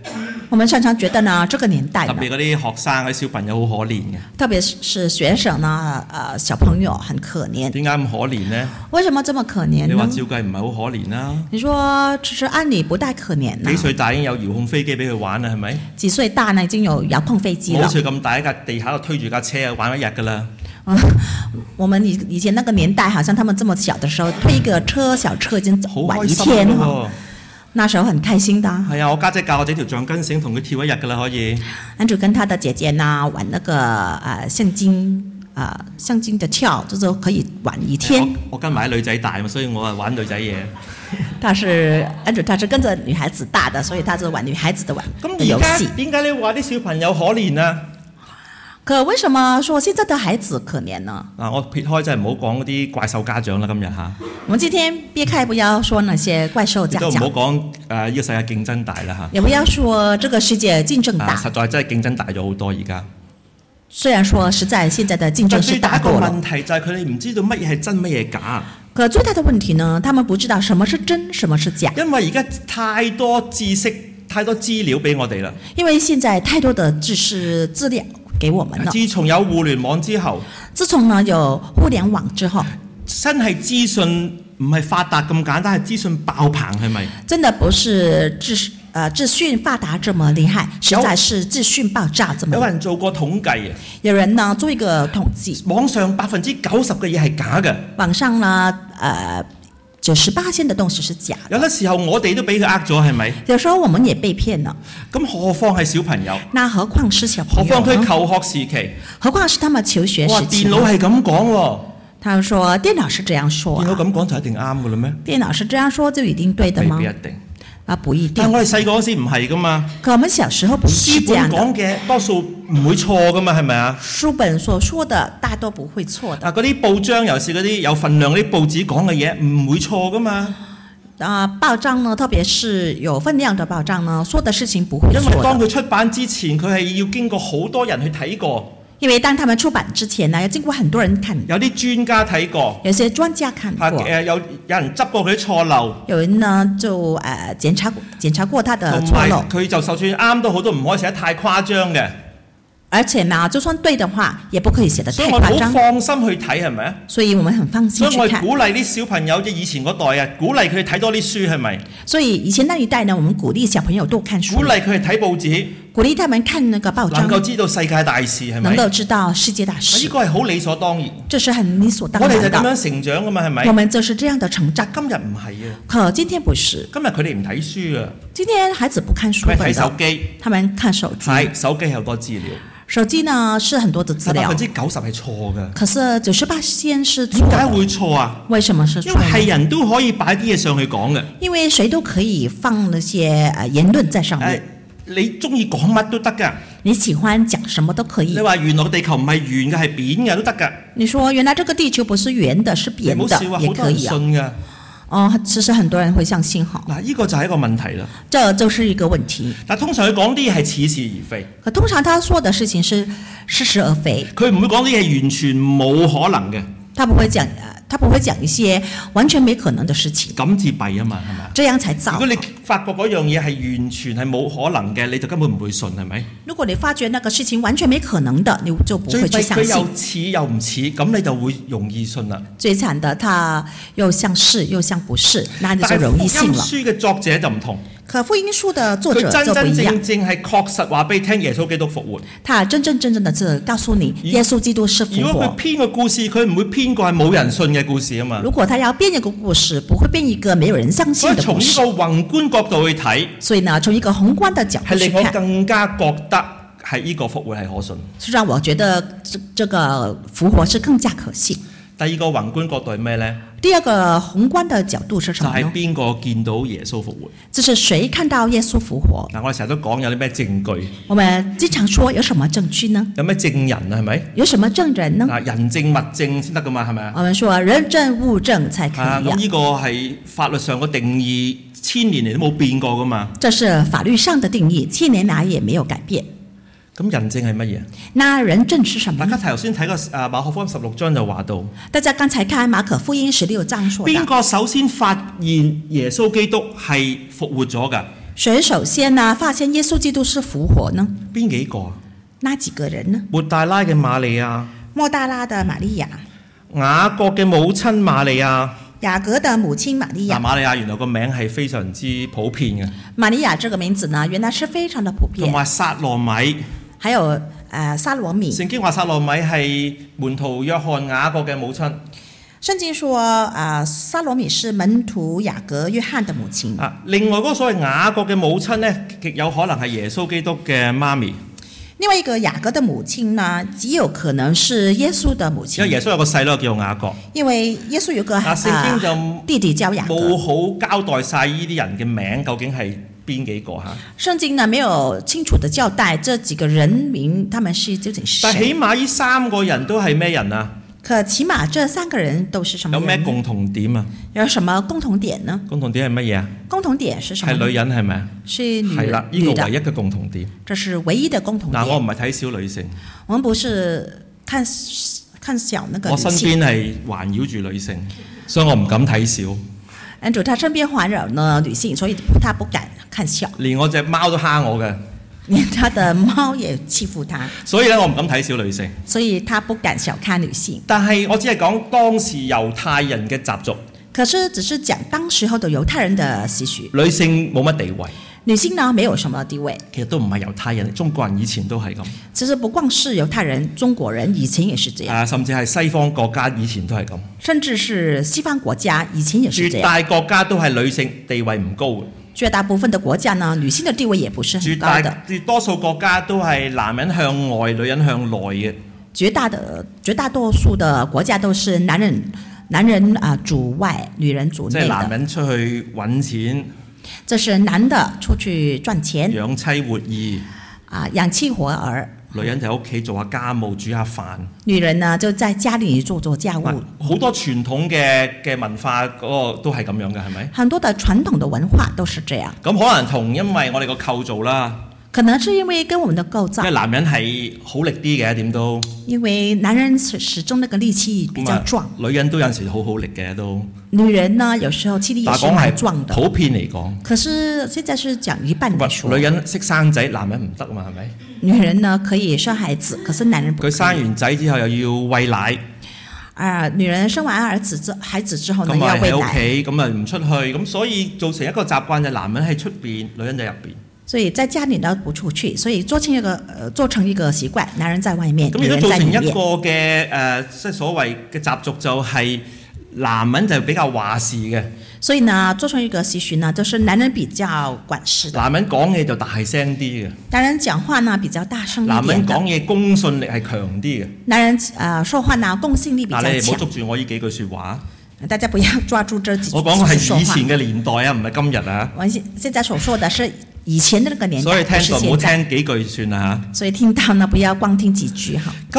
我們常常覺得呢，這個年代呢， 特別嗰啲學生嗰啲小朋友好可憐嘅。 特別是學生呢，小朋友很可憐。 點解咁可憐呢？ 為什麼這麼可憐你話呢？ 照計唔係好可憐啦。 你說其實按理不太可憐呢。 幾歲大已經有遙控飛機俾佢玩啦，係咪？ 幾歲大呢已經有遙控飛機了。 好似咁大一架地下度推住架車玩一日㗎啦。 我們以前那個年代，好像他們這麼小的時候，推一個小車已經玩一好開心天哈。 喎！ 那時候很開心的。 係啊，我家姐教我整條橡筋繩，同佢跳一日㗎啦，可以。 Andrew 跟他的姐姐呢玩那個橡筋的跳，就是可以玩一天。 我跟埋啲女仔大嘛，所以我係玩女仔嘢。 Andrew 他是跟着女孩子大的，所以他就玩女孩子的遊戲。 點解你話啲小朋友可憐啊？ 可為什麼說現在的孩子可憐呢？ 我撇開真係唔好講嗰啲怪獸家長啦，今日嚇。 我們今天撇開不要說那些怪獸家長， 都唔好講呢個世界競爭大啦嚇。 也不要說這個世界競爭大。 實在真係競爭大咗好多而家。 雖然說實在現在的競爭是大過了。 問題就係佢哋唔知道乜嘢係真乜嘢假。 可最大的問題呢，他們不知道什麼是真，什麼是假。 因為而家太多知識、太多資料俾我哋啦。 因為現在太多的知識資料給我們了。 自從有互聯網之後， 自從呢有互聯網之後， 真係資訊唔係發達咁簡單，係資訊爆棚係咪？ 真的不是資訊發達這麼厲害，實在是資訊爆炸這麼厲害。 有人做過統計啊， 有人呢做一個統計， 網上90%嘅嘢係假嘅。 網上呢98%的東西是假的。 有啲時候我哋都俾佢呃咗，係咪？ 有時候我們也被騙了。 咁何況係小朋友？ 那何況是小朋友？ 何況佢求學時期？ 何況是他們求學時期？ 電腦係咁講喎。 他說電腦是這樣說。 電腦咁講就一定啱嘅啦咩？ 電腦是這樣說就一定對的嗎？ 未必一定。 不一定。 但係我哋細個嗰時唔係噶嘛。 可我們小時候不是這樣的。書本講嘅多數唔會錯噶嘛，係咪啊？ 書本所說的大多不會錯的。 嗰啲報章尤其是嗰啲有份量嗰啲報紙講嘅嘢唔會錯噶嘛。 報章呢，特別是有分量的報章呢，說的事情不會錯的。 因為當佢出版之前，佢係要經過好多人去睇過。 因為當他們出版之前呢，要經過很多人看。 有啲專家睇過。 有些專家看過。 有人執過佢啲錯漏。 有人呢就檢查過他的錯漏。 佢就算啱都好，都唔可以寫得太誇張嘅。 而且呢，就算對的話，也不可以寫得太誇張。 所以我好放心去睇，係咪啊？ 所以我們很放心去看。 所以我鼓勵啲小朋友，即以前嗰代啊，鼓勵佢哋睇多啲書，係咪？ 所以以前那一代呢，我們鼓勵小朋友多看書。 鼓勵佢哋睇報紙。 鼓勵他們看那個報章。 能夠知道世界大事，係咪？ 能夠知道世界大事。 呢個係好理所當然。 這是很理所當然的。 我哋就咁樣成長噶嘛，係咪？ 我們就是這樣的成長。 今日唔係啊。 可今天不是。 今日佢哋唔睇書啊。 今天孩子不看書本的。 佢睇手機。 他們看手機。 係手機有多資料。 手機呢是很多的資料 ，90%係錯嘅。 可是98%是錯的。 點解會錯啊？ 為什麼是錯？ 因為係人都可以擺啲嘢上去講嘅。 因為誰都可以放那些言論在上面。 你中意講乜都得㗎。 你喜歡講什麼都可以。 你話原來地球唔係圓嘅，係扁嘅都得㗎。 你說原來這個地球不是圓的，是扁的，也可以啊。其實很多人會相信哈。 嗱，呢個就係一個問題啦。 這就是一個問題。 但通常佢講啲嘢係似是而非。 可通常他說的事情是似是而非。 佢唔會講啲嘢完全冇可能嘅。 他不會講一些完全沒可能的事情。 咁至弊啊嘛，係咪？ 這樣才糟。 如果你發覺嗰樣嘢係完全係冇可能嘅，你就根本唔會信，係咪？ 如果你發覺那個事情完全沒可能的，你就不會去相信。 佢又似又唔似，咁你就會容易信啦。 最慘的，他又像是又像不是，那你就容易信了。 但係福音書嘅作者就唔同。 可福音書的作者就不一樣。 佢真真正正係確實話俾你聽，耶穌基督復活。 他真真正正的是告訴你，耶穌基督是復活。 如果佢編個故事，佢唔會編個係冇人信嘅故事啊嘛。 如果他要編一個故事，不會編一個沒有人相信的故事。 所以從呢個宏觀角度去睇， 所以呢，從一個宏觀的角度去看， 係令我更加覺得係呢個復活係可信。 是讓我覺得這個復活是更加可信。 第二個宏觀角度係咩呢？ 第二個宏觀的角度是什麼呢？ 就係邊個見到耶穌復活？ 就是誰看到耶穌復活？ 嗱，我哋成日都講有啲咩證據？ 我們經常說有什麼證據呢？ 有咩證人啊？係咪？ 有什麼證人呢？ 人證物證先得噶嘛？係咪啊？ 我們說人證物證才可以。 咁呢個係法律上個定義，1000年嚟都冇變過噶嘛？ 這是法律上的定義，1000年來也沒有改變。 咁人證係乜嘢？ 那人證是什麼？ 大家頭先睇過馬可福音16章就話到。 大家剛才看馬可福音16章說的。 邊個首先發現耶穌基督係復活咗㗎？ 誰首先呢發現耶穌基督是復活呢？ 邊幾個啊？ 那幾個人呢？ 抹大拉嘅瑪利亞、 莫大拉的瑪利亞、 雅各嘅母親瑪利亞。 雅各的母親瑪利亞。 瑪利亞原來個名係非常之普遍嘅。 瑪利亞這個名字呢，原來是非常的普遍。 同埋撒羅米。 還有撒羅米。 聖經話撒羅米係門徒約翰雅各嘅母親。 聖經說撒羅米是門徒雅各約翰的母親。 另外嗰個所謂雅各嘅母親呢，極有可能係耶穌基督嘅媽咪。 另外一個雅各的母親呢，極有可能是耶穌的母親。 因為耶穌有個細佬叫雅各。 因為耶穌有個聖經就弟弟叫雅各。 冇好交代晒呢啲人嘅名究竟係邊幾個嚇？ 聖經呢沒有清楚的交代這幾個人名，他們是究竟是誰？ 但起碼呢3個人都係咩人啊？ 可起碼這3個人都是什麼人？ 有咩共同點啊？ 有什麼共同點呢？ 共同點係乜嘢啊？ 共同點是什麼？ 係女人係咪啊？ 是女係啦，呢個唯一嘅共同點。 這是唯一的共同點。 嗱，我唔係睇小女性。 我們不是看小那個女性。 我身邊係環繞住女性，所以我唔敢睇小。 Andrew 他身邊環繞呢女性，所以他不敢看小。 連我隻貓都蝦我嘅。 連他的貓也欺負他， 所以咧我唔敢睇小女性， 所以他不敢小看女性。 但係我只係講當時猶太人嘅習俗， 可是只是講當時候的猶太人的習俗。 女性冇乜地位， 女性呢沒有什麼地位。 其實都唔係猶太人，中國人以前都係咁。 其實不光是猶太人，中國人以前也是這樣。 甚至係西方國家以前都係咁。 甚至是西方國家以前也是這樣。 絕大國家都係女性地位唔高嘅。 絕大部分的國家呢，女性的地位也不是很高的。 絕多數國家都係男人向外，女人向內嘅。 絕大多數的國家都是男人主外，女人主內的。 即係男人出去揾錢。 這是男的出去賺錢。 養妻活兒。 養妻活兒。 女人就喺屋企做下家務，煮下飯。 女人呢就在家裏做家務。 好多傳統嘅文化嗰個都係咁樣嘅，係咪？ 很多的傳統的文化都是這樣。 咁可能同因為我哋個構造啦。 可能是因為跟我們的構造。 因為男人係好力啲嘅，點都。 因為男人始終那個力氣比較壯。 女人都有陣時好力嘅都。 女人呢，有時候氣力也是蠻壯的。 普遍嚟講。 可是現在是講一半來說。 女人識生仔，男人唔得嘛，係咪？ 女人呢可以生孩子，可是男人不可以。 佢生完仔之後又要餵奶。 女人生完孩子之後呢，要餵奶。咁喺屋企，咁啊唔出去，咁所以造成一個習慣就係男人喺出邊，女人喺入邊。 所以在家裏呢不出去，所以做成一個習慣，男人在外面，女人在裏面。咁亦都造成一個嘅即係所謂嘅習俗，就係男人就比較話事嘅。 所以呢，做成一個習俗呢，就是男人比較管事的。 男人講嘢就大聲啲嘅。 男人講話呢比較大聲一點。 男人講嘢公信力係強啲嘅。男人說話呢公信力比較強。 你唔好捉住我呢幾句説話。 大家不要抓住這幾句。 我講嘅係以前嘅年代啊，唔係今日啊。 我現在所說的是以前的那個年代， 所以聽到唔好聽幾句算啦嚇。 所以聽到呢，不要光聽幾句哈。 咁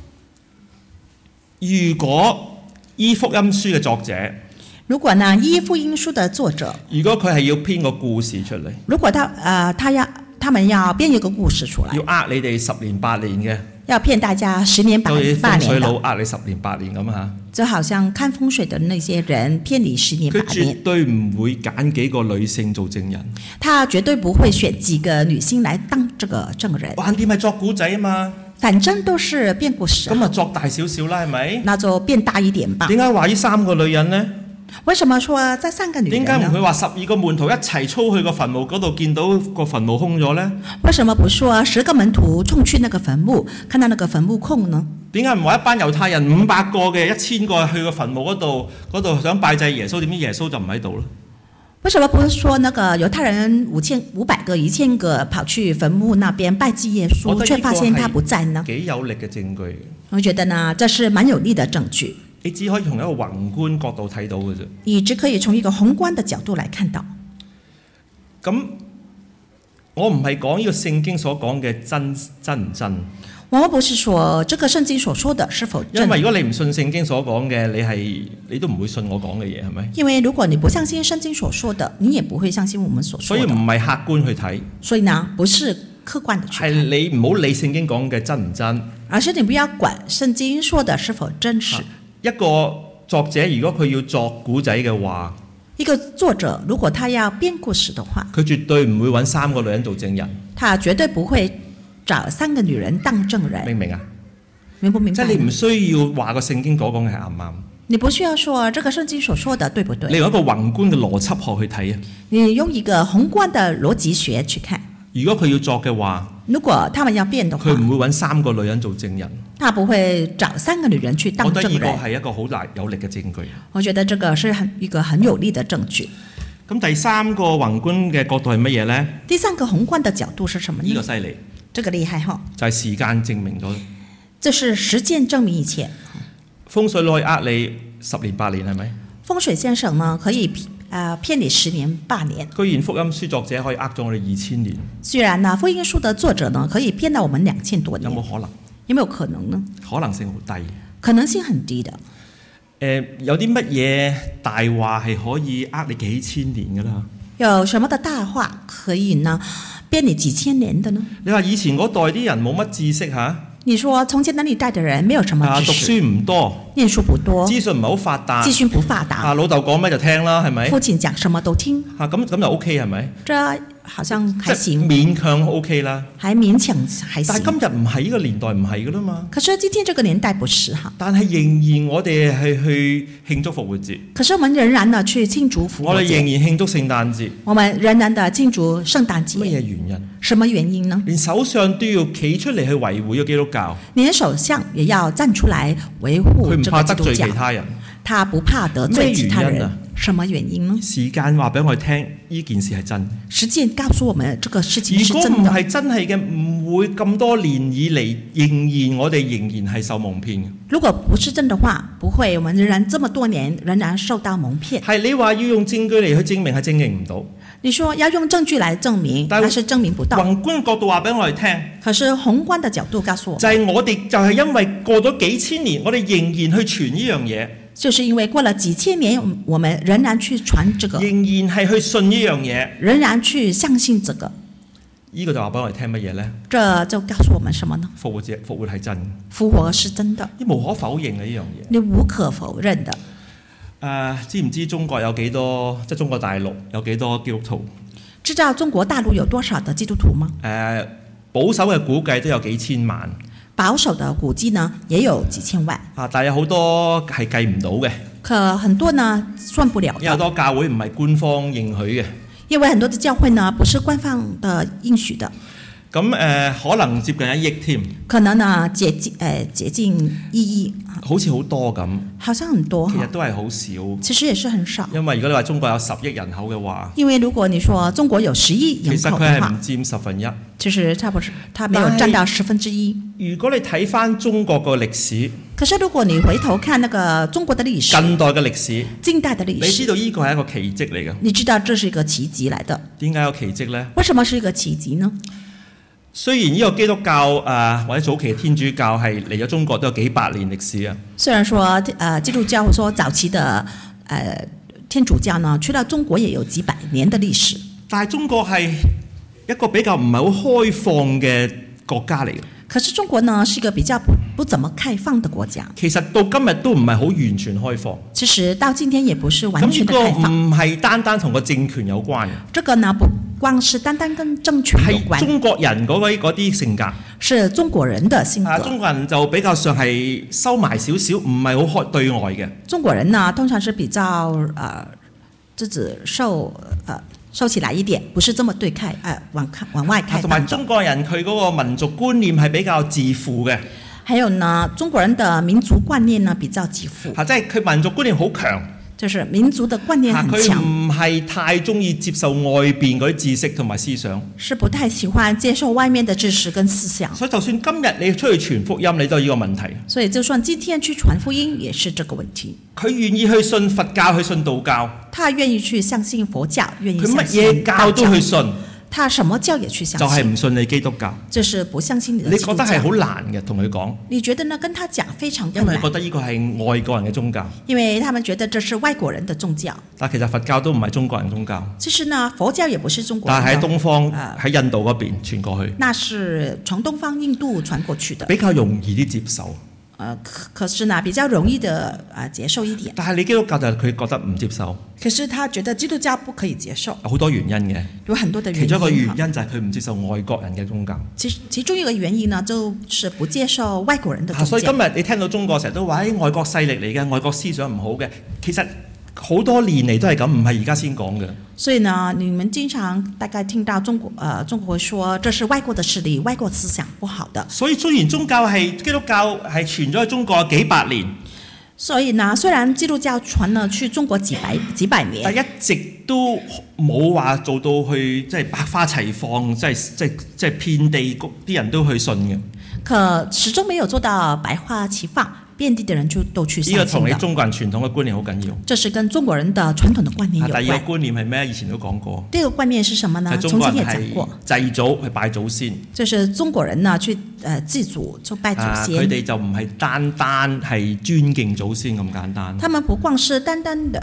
如果依福音書嘅作者， 如果呢依福音書的作者， 如果佢係要編個故事出嚟， 如果他們要編一個故事出來， 要你哋10年8年嘅， 要騙大家10年8年的， 風水佬你10年8年咁嚇， 就好像看風水的那些人騙你10年8年。 佢絕對唔會揀幾個女性做證人， 他絕對不會選幾個女性來當這個證人。 橫掂係作古仔啊嘛， 反正都是編故事。 咁啊作大少少啦，係咪？ 那就變大一點吧。 點解話呢3個女人呢？ 為什麼說這3個女人呢？ 點解唔會話12個門徒一齊操去個墳墓嗰度，見到個墳墓空咗呢？ 為什麼不說10個門徒衝去那個墳墓，看到那個墳墓空呢？ 點解唔話一班猶太人500個嘅1000個去個墳墓嗰度想拜祭耶穌，點知耶穌就唔喺度呢？ 為什麼不是說那個猶太人500個1000個跑去墳墓那邊拜祭耶穌，卻發現他不在呢？ 幾有力嘅證據。 我覺得呢，這是蠻有力的證據。 你只可以從一個宏觀角度睇到嘅啫。 你只可以從一個宏觀的角度來看到。 咁我唔係講呢個聖經所講嘅真唔真。 我不是說這個聖經所說的是否真。 因為如果你唔信聖經所講嘅，你都唔會信我講嘅嘢，係咪？ 因為如果你不相信聖經所說的，你也不會相信我們所說的。 所以唔係客觀去睇。 所以呢，不是客觀的去睇。 係你唔好理聖經講嘅真唔真， 而是你不要管聖經說的是否真實。 一個作者如果佢要作古仔嘅話， 一個作者如果他要編故事的話， 佢絕對唔會揾3個女人做證人， 他絕對不會找3個女人當證人。 明唔明啊？ 明不明白？ 即係你唔需要話個聖經講嘅係啱唔啱， 你不需要說這個聖經所說的對不對？ 你用一個宏觀嘅邏輯學去睇啊。 你用一個宏觀的邏輯學去看。 如果佢要作嘅話， 如果他們要變的話， 佢唔會揾3個女人做證人。 他不會找3個女人去當證人。 我覺得呢個係一個好大有力嘅證據。 我覺得這個是一個很有力的證據。 咁第3個宏觀嘅角度係乜嘢呢？ 第3個宏觀的角度是什麼呢？ 呢個犀利， 這個厲害哈！ 就係時間證明咗。 這是時間證明一切。 風水可以呃你10年8年係咪？ 風水先生呢可以騙你10年8年。 居然福音書作者可以呃咗我哋2000年。 雖然呢福音書的作者呢可以騙到我們2000多年。 有冇可能？ 有沒有可能呢？ 可能性好低。 可能性很低的。 有啲乜嘢大話係可以呃你幾千年㗎啦？ 有什麼的大話可以呢騙你幾千年的呢？ 你話以前嗰代啲人冇乜知識嚇？ 你說從前那一代的人沒有什麼知識， 讀書唔多， 念書不多， 資訊唔係好發達， 資訊不發達。 老豆講咩就聽啦，係咪？ 父親講什麼都聽。 咁就 OK 係咪？ 這好像還行， 勉強 OK 啦， 還勉強還行。 但係今日唔係呢個年代，唔係噶啦嘛。 可是今天這個年代不是哈。 但係仍然我哋係去慶祝復活節。 可是我們仍然呢去慶祝復活節。 我哋仍然慶祝聖誕節。 我們仍然的慶祝聖誕節。 乜嘢原因？ 什麼原因呢？ 連首相都要企出嚟去維護個基督教。 連首相也要站出來維護這個基督教。 佢唔怕得罪其他人。 他不怕得罪其他人。什麼原因呢？ 時間話俾我哋聽，呢件事係真。 時間告訴我們，這個事情是真的。 如果唔係真係嘅，唔會咁多年以嚟，我哋仍然係受蒙騙嘅。 如果不是真的話，不會，我們仍然這麼多年仍然受到蒙騙。 係你話要用證據嚟去證明，係證明唔到。 你說要用證據來證明，但是證明不到。 宏觀角度話俾我哋聽， 可是宏觀的角度告訴我， 就係我哋就係因為過咗幾千年，我哋仍然去傳呢樣嘢。 就是因為過了幾千年，我們仍然去傳這個， 仍然係去信呢樣嘢， 仍然去相信這個。 呢個就話俾我哋聽乜嘢呢？ 這就告訴我們什麼呢？ 復活係真， 復活是真的， 你無可否認嘅呢樣嘢。 你無可否認的。 知唔知中國有幾多？即係中國大陸有幾多基督徒？ 知道中國大陸有多少的基督徒嗎？ 保守嘅估計都有幾千萬。 保守的估計呢，也有幾千萬。 但係有好多係計唔到嘅。 可很多呢，算不了的。 有好多教會唔係官方認許嘅。 因為很多的教會呢，不是官方的應許的。 咁可能接近1億添。 可能呢接近1億。 好似好多咁。 好像很多。 其實都係好少。 其實也是很少。 因為如果你話中國有10億人口嘅話。 因為如果你說中國有10億人口嘅話。 其實佢係唔佔1/10。 其實差不多，它沒有佔到1/10。 如果你睇翻中國個歷史。 可是如果你回頭看那個中國的歷史。 近代嘅歷史。 近代的歷史。 你知道呢個係一個奇蹟嚟嘅。 你知道這是一個奇蹟來的。 點解有奇蹟呢？ 為什麼是一個奇蹟呢？ 雖然呢個基督教或者早期嘅天主教係嚟咗中國都有幾百年歷史啊。 雖然說基督教或者說早期的天主教呢，去到中國也有幾百年的歷史。 但係中國係一個比較唔係好開放嘅國家嚟嘅。 可是中國呢是一個比較不怎麼開放的國家。 其實到今日都唔係好完全開放。 其實到今天也不是完全的開放。 咁呢個唔係單單同個政權有關嘅。 這個呢不光是單單跟政權有關。 係中國人嗰啲性格。 是中國人的性格。 中國人就比較上係收埋少少，唔係好開對外嘅。 中國人呢通常是比較自己收起來一點，不是這麼對開，往外開。 同埋中國人佢嗰個民族觀念係比較自負嘅。 還有呢，中國人的民族觀念呢比較自負。 即係佢民族觀念好強。 就是民族的觀念很強。 佢唔係太中意接受外邊嗰啲知識同埋思想。 是不太喜歡接受外面的知識跟思想。 所以就算今日你出去傳福音，你都有呢個問題。 所以就算今天去傳福音，也是這個問題。 佢願意去信佛教，去信道教。 他願意去相信佛教，願意相信道教。 佢乜嘢教都去信。 他什麼教也去相信。 就係唔信你基督教。 就是不相信你的基督教。 你覺得係好難嘅，同佢講。 你覺得呢？跟他講非常困難。 因為覺得呢個係外國人嘅宗教。 因為他們覺得這是外國人的宗教。 但其實佛教都唔係中國人宗教。 其實呢，佛教也不是中國人。 但係喺東方，喺印度嗰邊傳過去。 那是從東方印度傳過去的。 比較容易啲接受。 可是呢比較容易的接受一點。 但係你基督教就係佢覺得唔接受， 可是他覺得基督教不可以接受， 有好多原因嘅。 有很多的原因。 其中一個原因就係佢唔接受外國人嘅宗教。 其中一個原因呢，就是不接受外國人的宗教。 所以今日你聽到中國成日都話外國勢力嚟嘅，外國思想唔好嘅，其實好多年嚟都係咁，唔係而家先講嘅。 所以呢，你們經常大概聽到中國會說，這是外國的勢力，外國思想不好的。 所以雖然宗教係基督教係傳咗去中國幾百年， 所以呢，雖然基督教傳了去中國幾百年， 但一直都冇話做到去即係百花齊放，即係遍地啲人都去信嘅。 可始終沒有做到百花齊放，遍地的人就都去相信的。 呢個同你中國人傳統嘅觀念好緊要。 這是跟中國人的傳統的觀念有關。 第二個觀念係咩？以前都講過。 第二個觀念是什麼呢？從前也講過。 祭祖去拜祖先。 就是中國人呢去祭祖就拜祖先。 佢哋就唔係單單係尊敬祖先咁簡單。 他們不光是單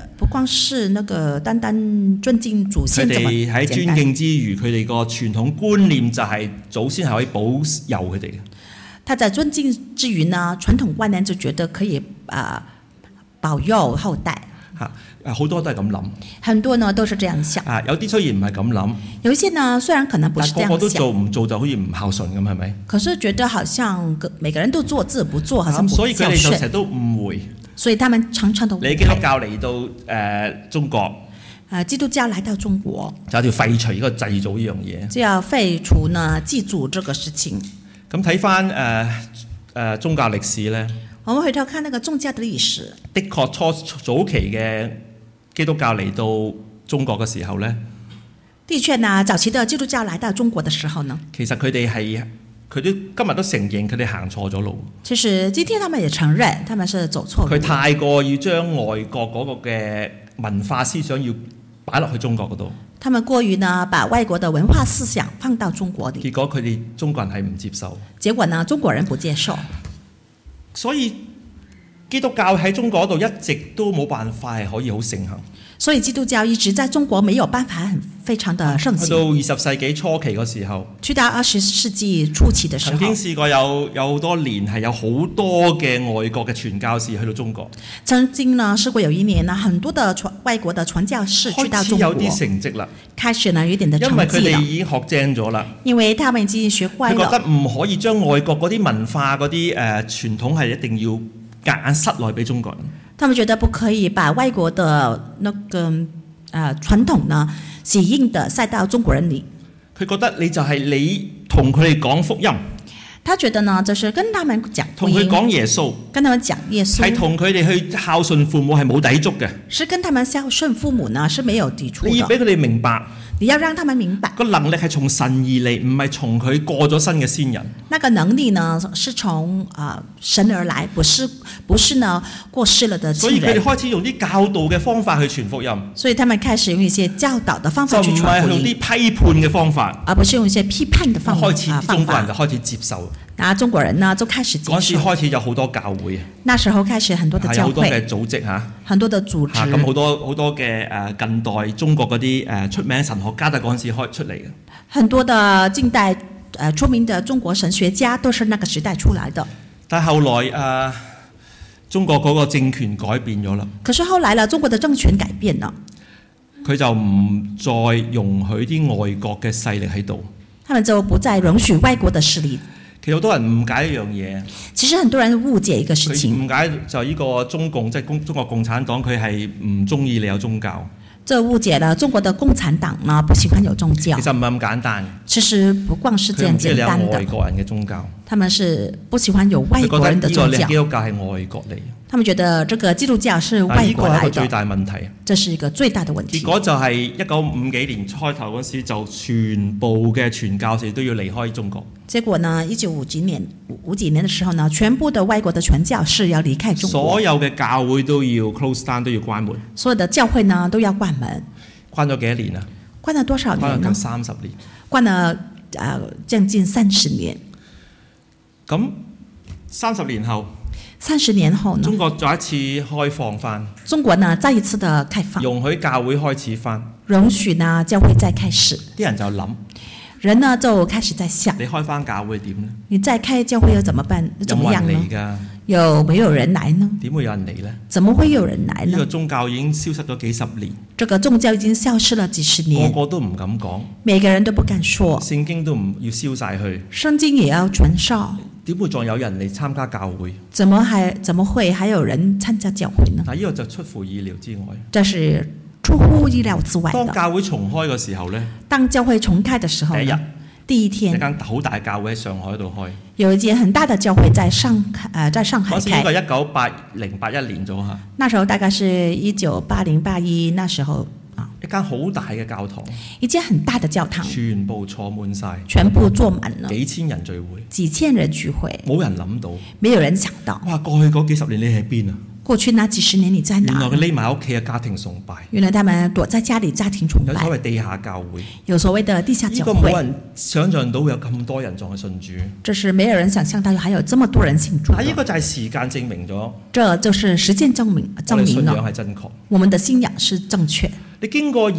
單尊敬祖先這麼簡單。 佢哋喺尊敬之餘，佢哋個傳統觀念就係祖先係可以保佑佢哋嘅。 他在尊敬之餘呢，傳統觀念就覺得可以保佑後代。 好多都係咁諗。 很多呢都是這樣想。 有啲雖然唔係咁諗。 有一些呢雖然可能不是這樣想。 但個個都做唔做就好似唔孝順咁，係咪？ 可是覺得好像每個人都做，自己不做，好像不孝順。 所以佢哋就成日都誤會。 所以他們常常都誤會。 你基督教嚟到中國。 基督教來到中國。 就要廢除呢個祭祖呢樣嘢。 就要廢除呢祭祖這個事情。 咁睇翻宗教歷史呢， 我們回頭看那個宗教的歷史。的確早期嘅基督教嚟到中國嘅時候呢， 的確呢，早期的基督教來到中國的時候呢， 其實佢都今日都承認佢哋行錯咗路。 其實今天他們也承認他們是走錯路。 佢太過要將外國嗰個嘅文化思想要擺落去中國嗰度。 他們過於呢，把外國的文化思想放到中國裡， 結果佢哋中國人係唔接受。 結果呢，中國人不接受。 所以基督教喺中國嗰度一直都冇辦法係可以好盛行。 所以基督教一直在中國沒有辦法非常的盛行。 去到20世紀初期嗰時候， 去到20世紀初期的時候， 曾經試過有好多年係有好多嘅外國嘅傳教士去到中國。 曾經呢試過有一年呢，很多的外國的傳教士去到中國， 開始有啲成績啦。 開始呢有點的成績啦。 因為佢哋已經學正咗啦。 因為他們已經學壞了。 佢覺得唔可以將外國嗰啲文化嗰啲傳統係一定要夾硬塞落俾中國人。 他們覺得不可以把外國的那個傳統呢，死硬的塞到中國人裡。 佢覺得你就係你同佢哋講福音。 他覺得呢，就是跟他們講福音， 同佢講耶穌， 跟他們講耶穌， 係同佢哋去孝順父母係冇抵觸嘅。 是跟他們孝順父母呢，是沒有抵觸的。 你要俾佢哋明白， 你要讓他們明白， 個能力係從神而嚟，唔係從佢過咗身嘅先人。 那個能力呢，是從神而來，不是呢過世了的親人。 所以佢哋開始用啲教導嘅方法去傳福音。 所以他們開始用一些教導的方法去傳福音， 就唔係用啲批判嘅方法， 而不是用一些批判的方法。 開始中國人就開始接受。 那中國人呢就開始接受。 嗰時開始有好多教會。 那時候開始很多的教會， 好多嘅組織嚇， 很多的組織。 咁好多嘅近代中國嗰啲出名神學家都係嗰陣時開出嚟嘅。 很多的近代出名的中國神學家都是那個時代出來的。 但係後來中國嗰個政權改變咗啦。 可是後來呢，中國的政權改變了， 佢就唔再容許啲外國嘅勢力喺度。 他們就不再容許外國的勢力。 其實好多人誤解一樣嘢。 其實很多人誤解一個事情。 誤解就係呢個中共，即係中國共產黨，佢係唔中意你有宗教。 這誤解了中國的共產黨呢，不喜歡有宗教。 其實唔係咁簡單。 其實不光是這樣簡單的。 佢唔中意有外國人嘅宗教。 他們是不喜歡有外國人的宗教。 佢覺得呢個基督教係外國嚟。 他們覺得這個基督教是外國來的。 呢個係一個最大問題。 這是一個最大的問題。 結果就係1950幾年開頭嗰時，就全部嘅傳教士都要離開中國。 結果呢，1950幾年的時候呢，全部的外國的傳教士要離開中國。 所有嘅教會都要 close down， 都要關門。 所有的教會呢都要關門。 關咗幾多年啊？ 關了多少年呢？ 關咗30年。 關了將近30年。 咁30年後。 30年後呢？ 中國再一次開放翻。 中國呢再一次的開放。 容許教會開始翻。 容許呢教會再開始。 啲人就諗。 人呢就開始在想。 你開翻教會點呢？ 你再開教會又怎麼辦？怎麼樣呢？ 有沒有人來呢？ 點會有人嚟呢？ 怎麼會有人來呢個呢？ 宗教已經消失咗幾十年， 這個宗教已經消失了幾十年， 個個都唔敢講， 每個人都不敢說， 聖經都唔要燒晒去， 聖經也要傳燒。 點會仲有人嚟參加教會？ 怎麼會還有人參加教會呢？ 嗱，呢個就出乎意料之外。 這是出乎意料之外當的。 教會重開嘅時候呢， 當教會重開的時候呢， 第一日第一一天間好大嘅教會喺上海度開， 有一間很大的教會在上海嗰時應該開。 1980-81年咗嚇， 那時候大概是1980-81那時候啊， 一間好大嘅教堂， 一間很大的教堂， 全部坐滿晒， 全部坐滿了， 幾千人聚會， 幾千人聚會， 冇人諗到。 沒有人想到哇！過去嗰幾十年你喺邊啊？ 過去那幾十年你在原來哪？ 佢匿埋喺屋企嘅家庭崇拜， 原來他們躲在家裡家庭崇拜， 有所謂地下教會。 有所謂的地下呢教會。 個冇人想像到會有咁多人仲去信主。 這是沒有人想象到還有這麼多人信主的。 但係呢個就係時間證明咗， 這就是實踐證明我哋信仰了係真確。 我們的信仰是正確。 你經過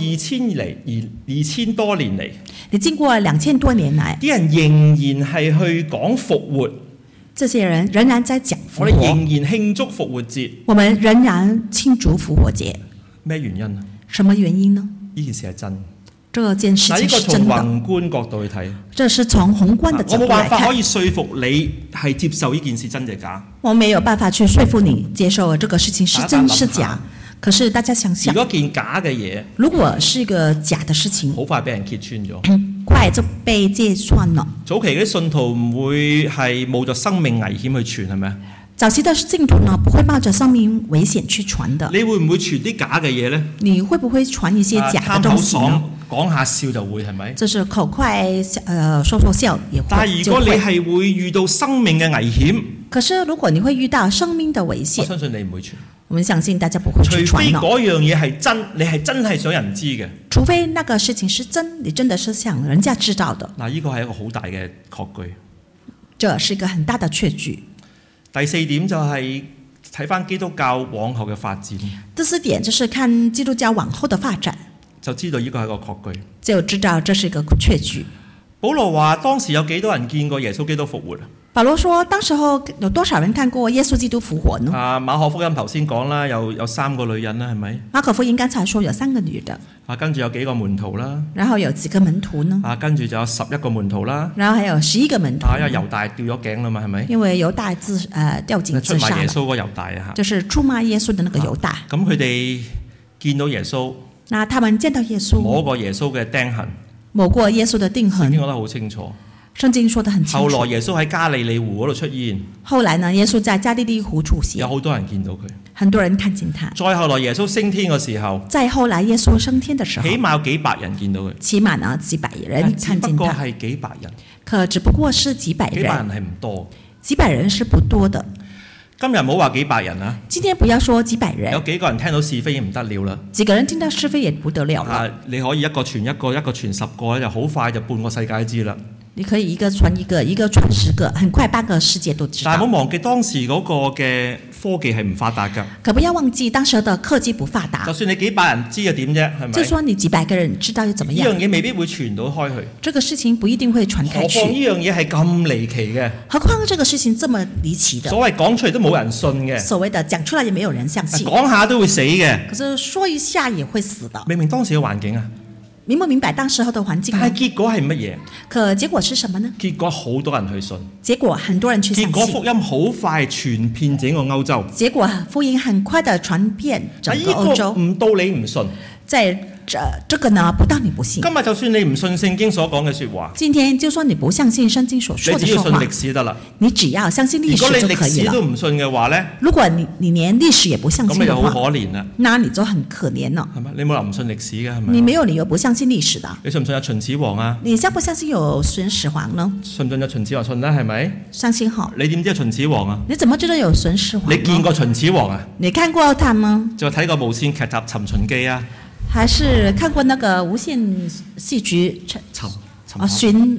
2000多年嚟， 你經過2000多年來， 啲人仍然係去講復活， 這些人仍然在講復我哋仍活， 然慶祝復活節。 我們仍然慶祝復活節。 咩原因啊？ 什麼原因呢？ 呢件事係真。 這件事嗱，呢個從情是真的， 宏觀角度去睇， 這是從宏觀的我角度來冇辦法可看。 以說服你係接受呢件事真定假。 我沒有辦法去說服你接受這個事情是真是假。可是大家想如想， 果件假嘅嘢， 如果是一個假的事情， 好快俾人揭穿咗。 快就被揭穿了。 早期嗰啲信徒唔會係冒着生命危險去傳，係咪啊？ 早期的信徒呢，不會冒着生命危險去傳的。 你會唔會傳啲假嘅嘢呢？ 你會不會傳一些假貪口的東西呢？ 爽，講下笑就會係咪？ 就是口快，說笑也會。 但係如果你係會遇到生命嘅危險， 可是如果你會遇到生命的危我險， 相信你唔會傳。 我們相信大家不會除非去傳咯。 嗰樣嘢係真，你係真係想人知嘅。 除非那個事情是真，你真的是想人家知道的。 嗱，呢個係一個好大嘅確據。 這是一個很大的確據。 第四點就係睇翻基督教往後嘅發展， 第四點就是看基督教往後的發展， 就知道呢個係一個確據。 就知道這是一個確據。 保羅話：當時有幾多人見過耶穌基督復活啊？ 保羅說：當時候有多少人看過耶穌基督復活呢？ 馬可福音頭先講啦，有3個女人啦，係咪？ 馬可福音剛才說有3個女的， 跟住有幾個門徒啦， 然後有幾個門徒呢？ 跟住就有11個門徒啦， 然後還有11個門徒。 因為猶大掉咗頸啦嘛，係咪？ 因為猶大掉井自殺了， 出賣耶穌嗰個猶大啊， 就是出賣耶穌的那個猶大。 咁佢哋見到耶穌， 那他們見到耶穌， 摸過耶穌嘅釘痕， 摸過耶穌的釘痕， 聖經講得好清楚。 聖經說得很清楚。 後來耶穌喺加利利湖嗰度出現， 後來呢，耶穌在加利利湖出現， 有好多人見到佢。 很多人看見他。 再後來耶穌升天嘅時候， 再後來耶穌升天的時候， 起碼有幾百人見到佢。 起碼呢幾百人看見只不過他， 係幾百人， 可只不過是幾百幾百人人， 係唔多。 幾百人是不多的。 今日唔好話幾百人啊， 今天不要說幾百有人， 幾個人聽到是非已經唔得了啦。 幾個人聽到是非也不得了了。 你可以一個傳一個，一個傳10個，就好快就半個世界知啦。 你可以一個傳一個，一個傳10個，很快半個世界都知道。 但係唔好忘記當時嗰個嘅科技係唔發達㗎。 可不要忘記當時的科技不發達。 就算你幾百人知又點啫，係咪？ 就算你幾百個人知道又怎麼樣？ 呢樣嘢未必會傳到開去。 這個事情不一定會傳開何況去。 呢樣嘢係咁離奇嘅。 何況這個事情這麼離奇的。 所謂講出嚟都冇人信嘅。 所謂的講出來也沒有人相信。 講下都會死嘅。 可是說一下也會死的。 明明當時嘅環境啊。 明不明白當時候的環境？ 但係結果係乜嘢？ 可結果是什麼呢？ 結果好多人去信。 結果很多人去相信。 結果福音好快傳遍整個歐洲。 結果福音很快的傳遍整個歐洲。 唔到你唔信。 在這個呢，不到你不信。 今日就算你唔信聖經所講嘅説話， 今天就算你不相信聖經所說的說話， 你只要信歷史得啦。 你只要相信歷史就可以了。 如果你歷史都唔信嘅話呢， 如果你連歷史也不相信的話， 咁你就好可憐啦。 那你就很可憐了。 係咪？你冇理由唔信歷史嘅係咪？ 你沒有理由不相信歷史的。 你信唔信有秦始皇啊？ 你相不相信有秦始皇呢？ 信唔信有秦始皇？信啦，係咪？ 相信好。 你點知有秦始皇啊？ 你怎麼知道有秦始皇？ 你見過秦始皇啊？ 你看過他嗎？ 就睇過無線劇集《尋秦記》啊？ 還是看過那個無線戲劇尋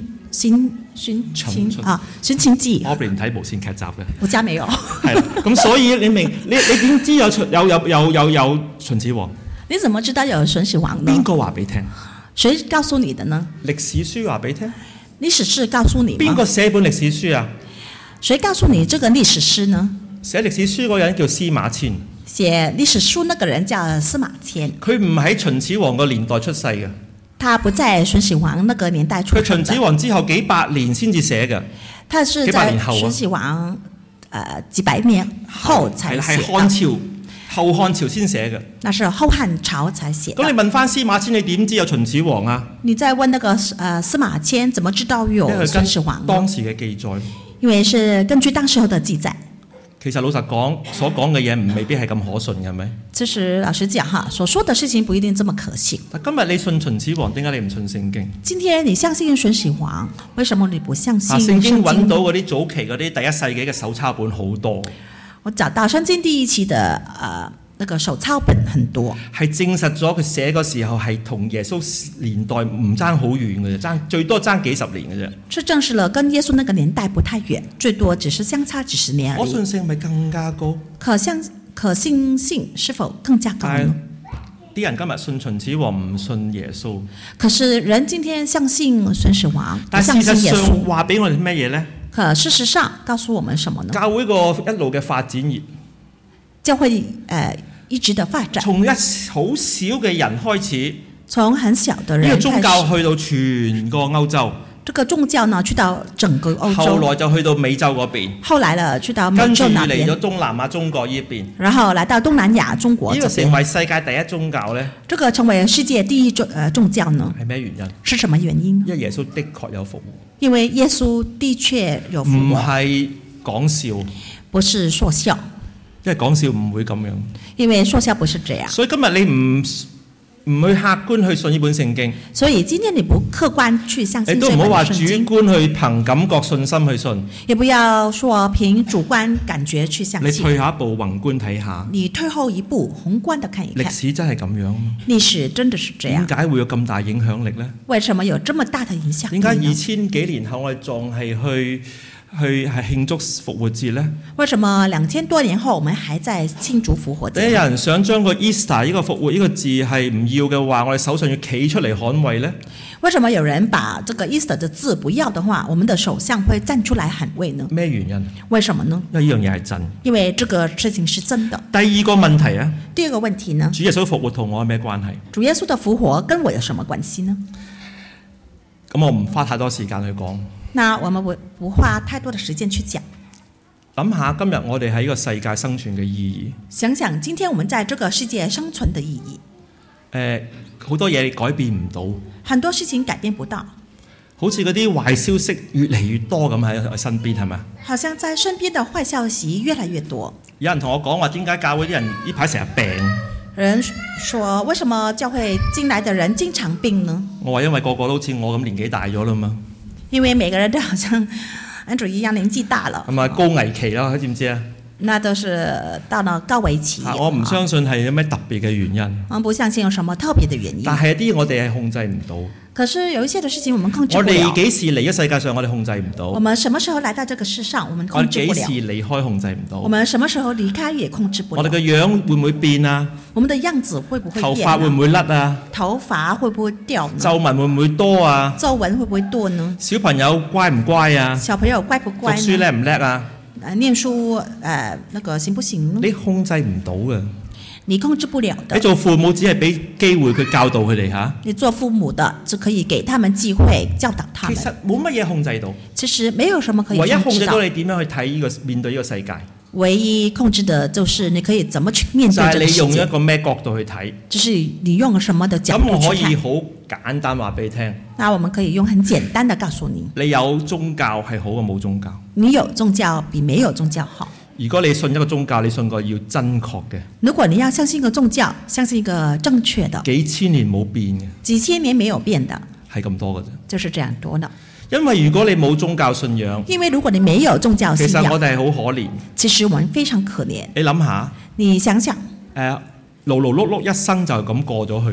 秦記？ 我邊睇無線劇集嘅。 我家沒有。 係啦，咁所以你明你點知有秦始皇？ 你怎麼知道有秦始皇呢？ 邊個話俾你聽？ 誰告訴你的呢？ 歷史書話俾你聽。 歷史書告訴你嗎？ 邊個寫本歷史書啊？ 誰告訴你這個歷史書呢？ 寫歷史書嗰個人叫司馬遷， 寫歷史書那個人叫司馬遷， 佢唔喺秦始皇個年代出世嘅， 他不在秦始皇那個年代出佢生的， 秦始皇之後幾百年先至寫嘅， 他是幾百在年後啊秦始皇幾百年後才寫係漢的， 朝後漢朝先寫嘅。 那是後漢朝才寫咁你的。 問翻司馬遷，你點知有秦始皇啊？ 你再問那個司馬遷，怎麼知道因為有佢秦始皇呢？ 跟當時嘅記載。 因為是根據當時候的記載。 其實老實講，所講嘅嘢唔未必係咁可信嘅，係咪？ 其實老實講哈，所說的事情不一定這麼可信。 但今日你信秦始皇，點解你唔信聖經？ 今天你相信秦始皇，為什麼你不相信聖經聖經？ 揾到嗰啲早期嗰啲第一世紀嘅手抄本好多， 我找到聖經第一期的那個手抄本很多， 係證實咗佢寫嗰時候係同耶穌年代唔爭好遠嘅啫，爭最多爭幾十年嘅啫。 是證實了跟耶穌那個年代不太遠，最多只是相差幾十年而已。 可信性咪更加高？ 可信性是否更加高呢？ 啲人今日信秦始皇唔信耶穌， 可是人今天相信秦始皇，不但事實相信耶穌。 上話俾我哋咩嘢呢？ 可事實上告訴我們什麼呢？ 教會個一路嘅發展業， 教會一直的發展， 從好少嘅人開始， 從很小的呢個人宗教開始， 去到全個歐洲， 這個宗教呢去到整個歐後洲， 來就去到美洲嗰邊， 後來了去到美跟住洲那邊， 嚟咗東南亞中國呢邊。 然後來到東南亞中國這呢個成邊， 為世界第一宗教呢， 這個成為世界第一宗教呢？ 係咩原因？ 是什麼原因？ 因為耶穌的確有復活， 因為耶穌的確有唔復活， 係講笑， 不是說笑， 因為講笑唔會咁樣。 因為說笑不是這樣。 所以今日你唔去客觀去信呢本聖經， 所以今天你不客觀去相信你這本都唔好話主聖經， 觀去憑感覺信心去信， 也不要說憑主觀感覺去相你信。 退下一步宏觀睇下， 你退後一步，宏觀的看一看， 歷史真係咁樣。 歷史真的是這樣點。解會有咁大影響力呢？ 為什麼有這麼大的影響力呢？ 點解2000幾年後我哋仲係去係慶祝復活節呢？ 為什麼2000多年後我們還在慶祝復活節？ 有人想將個 Easter 呢個復活呢個字係唔要嘅話，我哋手上要企出嚟捍衛呢？ 為什麼有人把這個 Easter 的字不要的話，我們的首相會站出來捍衛呢？ 咩原因？ 為什麼呢？ 因為呢樣嘢係真。 因為這個事情是真的。 第二個問題啊， 第二個問題呢？ 主耶穌復活同我有咩關係？ 主耶穌的復活跟我有什麼關係呢？ 咁我唔花太多時間去講。 那我們不花太多的時間去講。 諗下今日我哋喺呢個世界生存嘅意義。 想想今天我們在這個世界生存的意義。 好多嘢改變唔到， 很多事情改變不到， 好似嗰啲壞消息越嚟越多咁喺我身邊，係咪？ 好像在身邊的壞消息越來越多。 有人同我講話，點解教會啲人呢排成日病？ 人說，為什麼教會進來的人經常病呢？ 我話因為個個都好似我咁年紀大咗啦嘛， 因為每個人都好像安主一樣年紀大了， 係咪高危期啦？知唔知啊？ 那都是到了高危期。 我唔相信係有咩特別嘅原因， 我們不相信有什麼特別的原因。 但係一啲我哋係控制唔到。 可是有一些的事情我們控制我不了。 哋幾時嚟咗世界上，我哋控制唔到。 我們什麼時候來到這個世上，我們我哋控制不了。 幾時離開控制唔到。 我們什麼時候離開也控制不了。 我哋嘅樣會唔會變啊？ 我們的樣子會不會變啊？ 頭髮會唔會甩啊？ 頭髮會不會掉呢？ 皺紋會唔會多啊？ 皺紋會不會多呢？ 小朋友乖唔乖啊？ 小朋友乖不讀乖呢？ 書叻唔叻啊？ 念書那個行不行呢？ 你控制唔到嘅。 你控制不了的。 你做父母只係俾機會佢教導佢哋嚇。 你做父母的只可以給他們機會教導他們。 其實冇乜嘢控制到。 其實沒有什麼可以唯一控制到到你點樣去睇呢個面對呢個世界。 唯一控制的就是你可以怎麼去面對就係你這個世界。 用一個咩角度去睇。 就是你用什麼的角咁我度去看。 可以好簡單話俾你聽。 那我們可以用很簡單的告訴你。 你有宗教係好過冇宗教。 你有宗教比沒有宗教好。 如果你信一個宗教，你信個要真確嘅。 如果你要相信一個宗教，相信一個正確的， 幾千年冇變嘅。 幾千年沒有變的， 係咁多嘅啫。 就是這樣多的。 因為如果你冇宗教信仰， 因為如果你沒有宗教信仰， 其實我哋係好可憐。 其實我們非常可憐。 你諗下， 你想想， 勞碌碌一生就咁過咗去。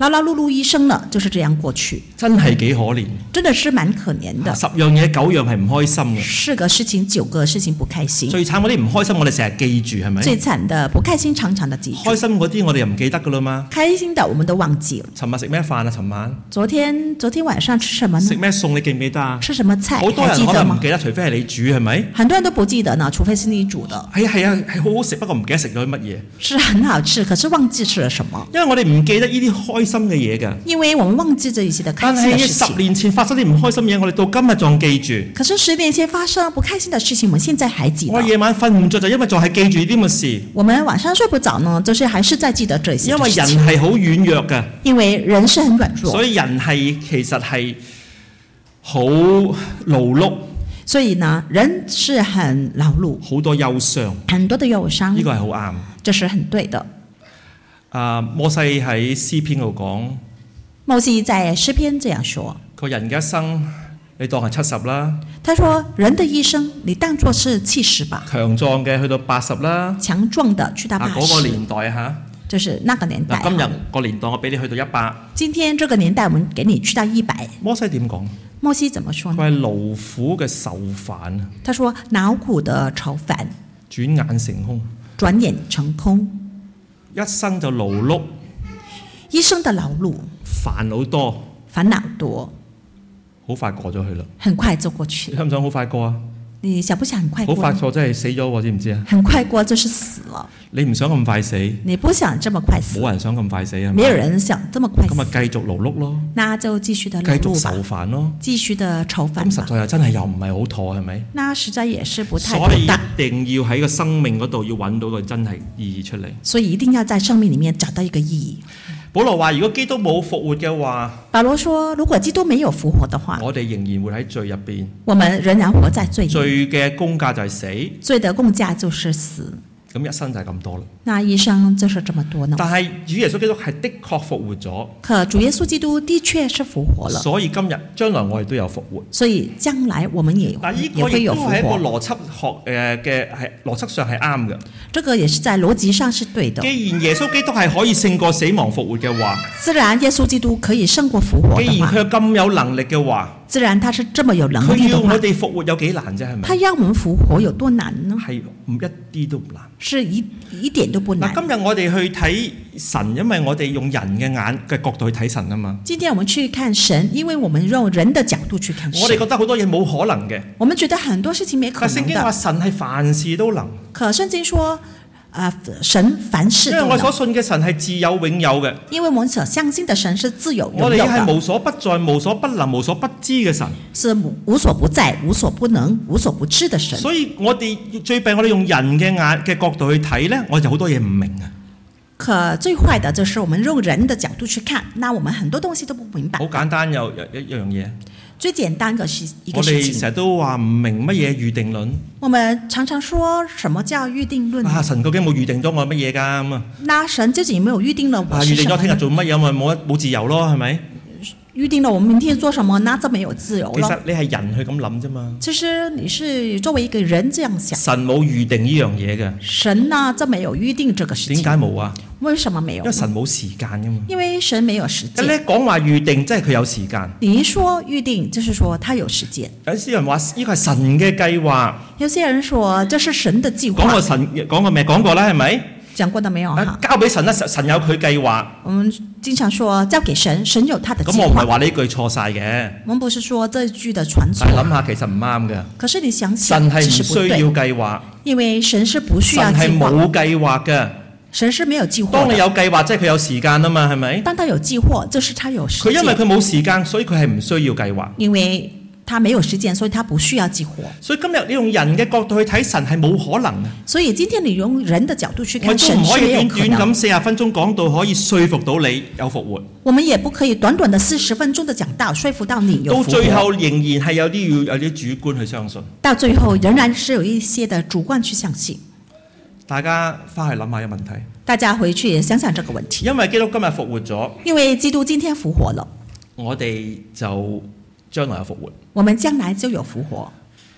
勞勞碌碌一生呢，就是這樣過去， 真係幾可憐。 真的是蠻可憐的。 10樣嘢9樣係唔開心嘅。 10個事情9個事情不開心。 最慘嗰啲唔開心，我哋成日記住係咪？ 最慘的不開心，常常的記住。 開心嗰啲我哋又唔記得㗎啦嘛。 開心的我們都忘記了。 尋日食咩飯啊？尋晚。 昨天晚上吃什麼呢？ 食咩餸你記唔記得啊？ 吃什麼菜？ 好多人可還記得嗎？ 能唔記得，除非係你煮係咪？ 很多人都不記得呢，除非是你煮的。 係好好食，不過唔記得食咗啲乜嘢。 是很好吃，可是忘記吃了什麼。 因為我哋唔記得呢啲開心嘅嘢㗎。 因為我們忘記這一些的開但係心的事情。 10年前發生啲唔開心嘢，我哋到今日仲記住。 可是10年前發生不開心的事情，我們現在還記得。 我夜晚瞓唔着就因為仲係記住呢啲咁嘅事。 我們晚上睡不着呢，就是還是在記得這些。 因為人係好軟弱㗎。 因為人是很軟弱。 所以人係其實係好勞碌。 所以呢，人是很勞碌， 好多憂傷， 很多的憂傷。 呢個係好啱， 這是很對的。 摩西喺詩篇度講， 摩西在詩篇這樣說： 個人嘅一生，你當係70啦。 他說：人的一生，你當作是70吧。 強壯嘅去到80啦。 強壯的去到80。 嗰個年代嚇。 就是那個年代。 今日個年代我俾你去到100。 今天這個年代我們給你去到100。 摩西點講？ 摩西怎麼說呢？ 佢係勞苦嘅愁煩。 他說：勞苦的愁煩， 轉眼成空。 轉眼成空。 一生就勞碌。 一生的勞碌。 煩惱多。 煩惱多。 好快過咗去啦。 很快就過去。 你想唔想好快過啊？ 你想不想很快過？ 好快過真係死咗喎，知唔知啊？ 很快過就是死了。 你唔想咁快死？ 你不想這麼快死？ 冇人想咁快死啊！ 沒有人想這麼快死。 咁咪繼續勞碌咯。 那就繼續的勞碌吧。 繼續愁煩咯。 繼續的愁煩吧。 咁實在又真係又唔係好妥，係咪？ 那實在也是不太妥當。 所以一定要喺個生命嗰度要揾到個真係意義出嚟。 所以一定要在生命裡面找到一個意義。 保羅話：如果基督冇復活嘅話， 保羅說：如果基督沒有復活的話， 我哋仍然會喺罪入邊。 我們仍然活在罪裡。 罪嘅工價就係死。 罪的工價就是死。 咁一生就係咁多啦。 那一生就是這麼多呢？ 但係主耶穌基督係的確復活咗。 可主耶穌基督的確是復活了。 所以今日將來我哋都有復活。 所以將來我們也會有復活。 嗱，呢個亦都係一個邏輯學嘅係邏輯上係啱嘅。 這個也是在邏輯上是對的。 既然耶穌基督係可以勝過死亡復活嘅話， 自然耶穌基督可以勝過復活的話。 既然佢有咁有能力嘅話， 自然他是這麼有能力的話， 佢要我哋復活有幾難啫？係咪？ 他要我們復活有多難呢？ 係唔一啲都唔難， 是一點都不難。 嗱，今日我哋去睇神，因為我哋用人嘅眼嘅角度去睇神啊嘛。 今天我們去看神，因為我們用人的角度去看神。 我哋覺得好多嘢冇可能嘅。 我們覺得很多事情沒可能的。 聖經話神係凡事都能。 可聖經說，神凡事都能。 因為我所信嘅神係自有永有嘅。 因為我們所相信的神是自有永有的。 我哋係無所不在、無所不能、無所不知嘅神。 是無所不在、無所不能、無所不知的神。 所以我哋最弊，我哋用人嘅眼嘅角度去睇呢，我就好多嘢唔明啊。 可最壞的就是我們用人的角度去看，那我們很多東西都不明白。 好簡單，有一樣嘢。 最簡單嘅是一個事情。 我哋成日都話唔明乜嘢預定論。 我們常常說什麼叫預定論？ 啊，神究竟冇預定咗我乜嘢㗎咁啊？ 那神究竟有沒有預定了我是什麼？ 預定咗聽日做乜嘢，咪冇自由咯，係咪？ 預定了我們明天做什麼，那就沒有自由了。 其實你係人去咁諗啫嘛。 其實你是作為一個人這樣想。 神冇預定呢樣嘢嘅。 神呢，就沒有預定這個事情。 點解冇啊？ 為什麼沒有？ 因為神冇時間㗎嘛。 因為神沒有時間。 你講話預定，即係佢有時間。 你一說預定，就是說他有時間。 有啲人話呢個係神嘅計劃。 有些人說這是神的計劃。 講過未？講過啦，係咪？ 講過的沒有？ 交俾神啦，神有佢計劃。 我們經常說交給神，神有他的計劃。 咁我唔係話呢句錯晒嘅。 我們不是說這句的傳錯。 但係諗下其實唔啱嘅。 可是你想想， 神係唔需要計劃。 因為神是不需要計劃。 神係冇計劃嘅。 神是沒有計劃。 當你有計劃，即係佢有時間啊嘛，係咪？ 當他有計劃，就是他有時間。 佢因為佢冇時間，所以佢係唔需要計劃。 因為他沒有時間，所以他不需要計劃。 所以今日你用人嘅角度去睇神係冇可能嘅。 所以今天你用人的角度去看神是沒有可能。 我都唔可以短短咁40分鐘講到可以說服到你有復活。 我們也不可以短短的40分鐘的講道說服到你有復活。 到最後仍然係有啲主觀去相信。 到最後仍然是有一些的主觀去相信。 大家翻去諗下一個問題。 大家回去也想想這個問題。 因為基督今日復活咗。 因為基督今天復活了。 我哋就將來有復活。 我們將來就有復活。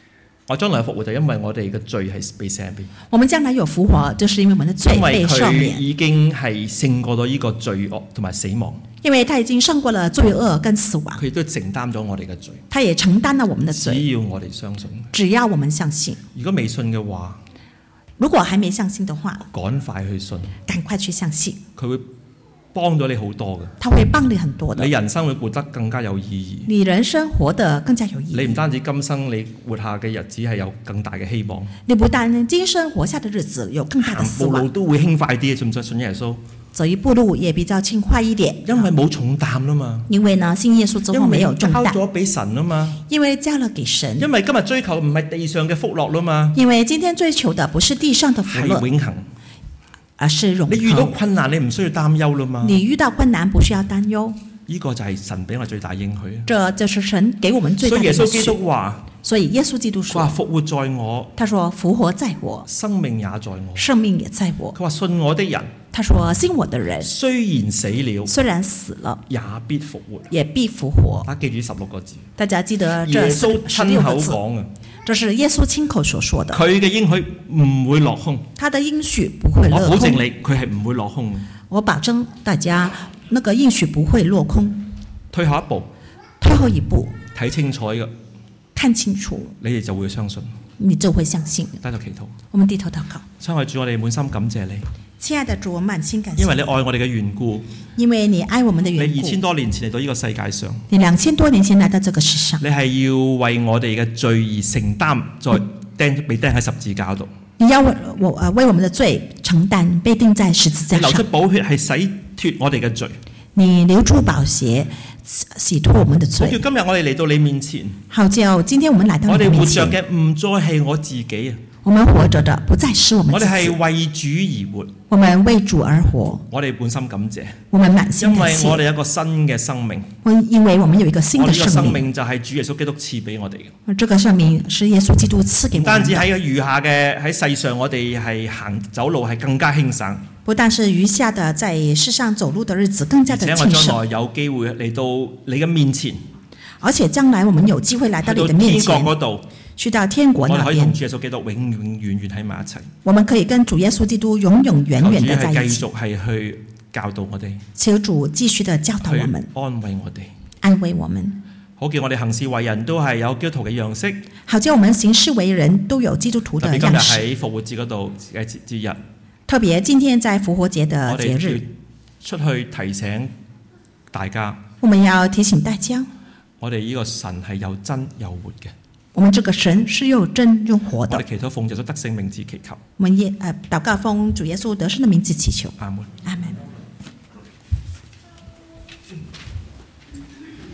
我將來復活就因為我哋嘅罪係被赦免， 我們將來有復活，就是因為我們的罪因為被赦佢免， 已經係勝過咗呢個罪惡同埋死亡， 因為他已經勝過了罪惡跟死亡， 佢亦都承擔咗我哋嘅罪。 他也承擔了我們的罪。 只要我哋相信， 只要我們相信， 如果未信嘅話， 如果還沒相信的話， 趕快去信， 趕快去相信， 佢會幫咗你好多嘅， 他會幫你很多的你。人生會活得更加有意義。 你人生活得更加有意義。 你唔單止今生你活下嘅日子係有更大嘅希望， 你不但今生活下的日子有更大的希行步路望， 都會輕快啲，信唔信耶穌？ 走一步路也比較輕快一點。 因為冇重擔啦嘛， 因為呢，信耶穌之後因為沒有重交擔， 咗俾神啊嘛， 因為交了給神。 因為今日追求唔係地上嘅福樂啦嘛， 因為今天追求的不是地上的福係樂， 永恆。 而是永你遇到恆。 困難，你唔需要擔憂啦嘛。 你遇到困難不需要擔憂， 呢個就係神俾我最大應許。 這就是神給我們最大的所以耶穌基應許。 督話： 所以耶穌基督佢話說， 復活在我， 他說復活在我， 生命也在我。 生命也在我。 佢話信我的人， 他說信我的人雖然死了， 雖然死了， 也必復活。 也必復活。 大家記住16個字， 大家記得耶這穌親 16個字， 口講嘅， 這是耶穌親口所說的。 佢嘅應許唔會落空。 他的應許不會落我保證空， 你，佢係唔會落空嘅。 我保證大家那個應許不會落空。 退後一步， 退後一步， 睇清楚嘅， 看清楚， 你哋就會相信。 你就會相信。 低頭祈禱， 我們低頭禱告。 親愛主，我哋滿心感謝你， 親愛的主，我滿心感謝， 因為你愛我哋嘅緣故， 因為你愛我們的你緣故。 2000多年前嚟到呢個世界上， 你2000多年前來到這個世上， 你係要為我哋嘅罪而承擔，被釘喺十字架度。 你要為我們的罪承擔，被釘在十字架上你流出。寶血係洗脫我哋嘅罪。 你流出寶血，洗脫我們的罪。 好叫今日我哋嚟到你面前， 好叫今天我們來到我哋活你的面前， 着嘅唔再係我自己啊， 我們活着的不再是我們我哋自己， 係為主而活。 我們為主而活。 我哋滿心感謝， 我們滿心感因為我謝， 哋有一個新嘅生命， 因為我們有一個新我哋呢個的生命。 生命就係主耶穌基督賜俾我哋嘅。 這個生命是耶穌基督賜給唔單止我們的， 喺餘下嘅喺世上，我哋係行走路係更加輕省， 不但是餘下的在世上走路的日子更加而且我的輕省， 將來有機會嚟到你嘅面前， 而且將來我們有機會來到去到你的面天國前， 嗰度， 去到天國那我哋可以同邊， 主耶穌基督永永遠遠喺埋一齊。 我們可以跟主耶穌基督永永遠遠的在一起。 求主係繼續係去教導我哋， 求主繼續的教導去我們， 安慰我哋， 安慰我們， 好叫我哋行事為人都係有基督徒嘅樣式。 好叫我們行事為人都有基督徒的特別今日樣式。 喺復活節嗰度嘅節日， 特別今天在復活節的我哋節日， 出去提醒大家， 我們要提醒大家， 我哋呢個神係有真有活嘅。 我們這個神是又真又活的我哋。祈禱奉耶穌得勝名字祈求， 我們禱告奉主耶穌得勝的名字祈求。 阿門。 阿門。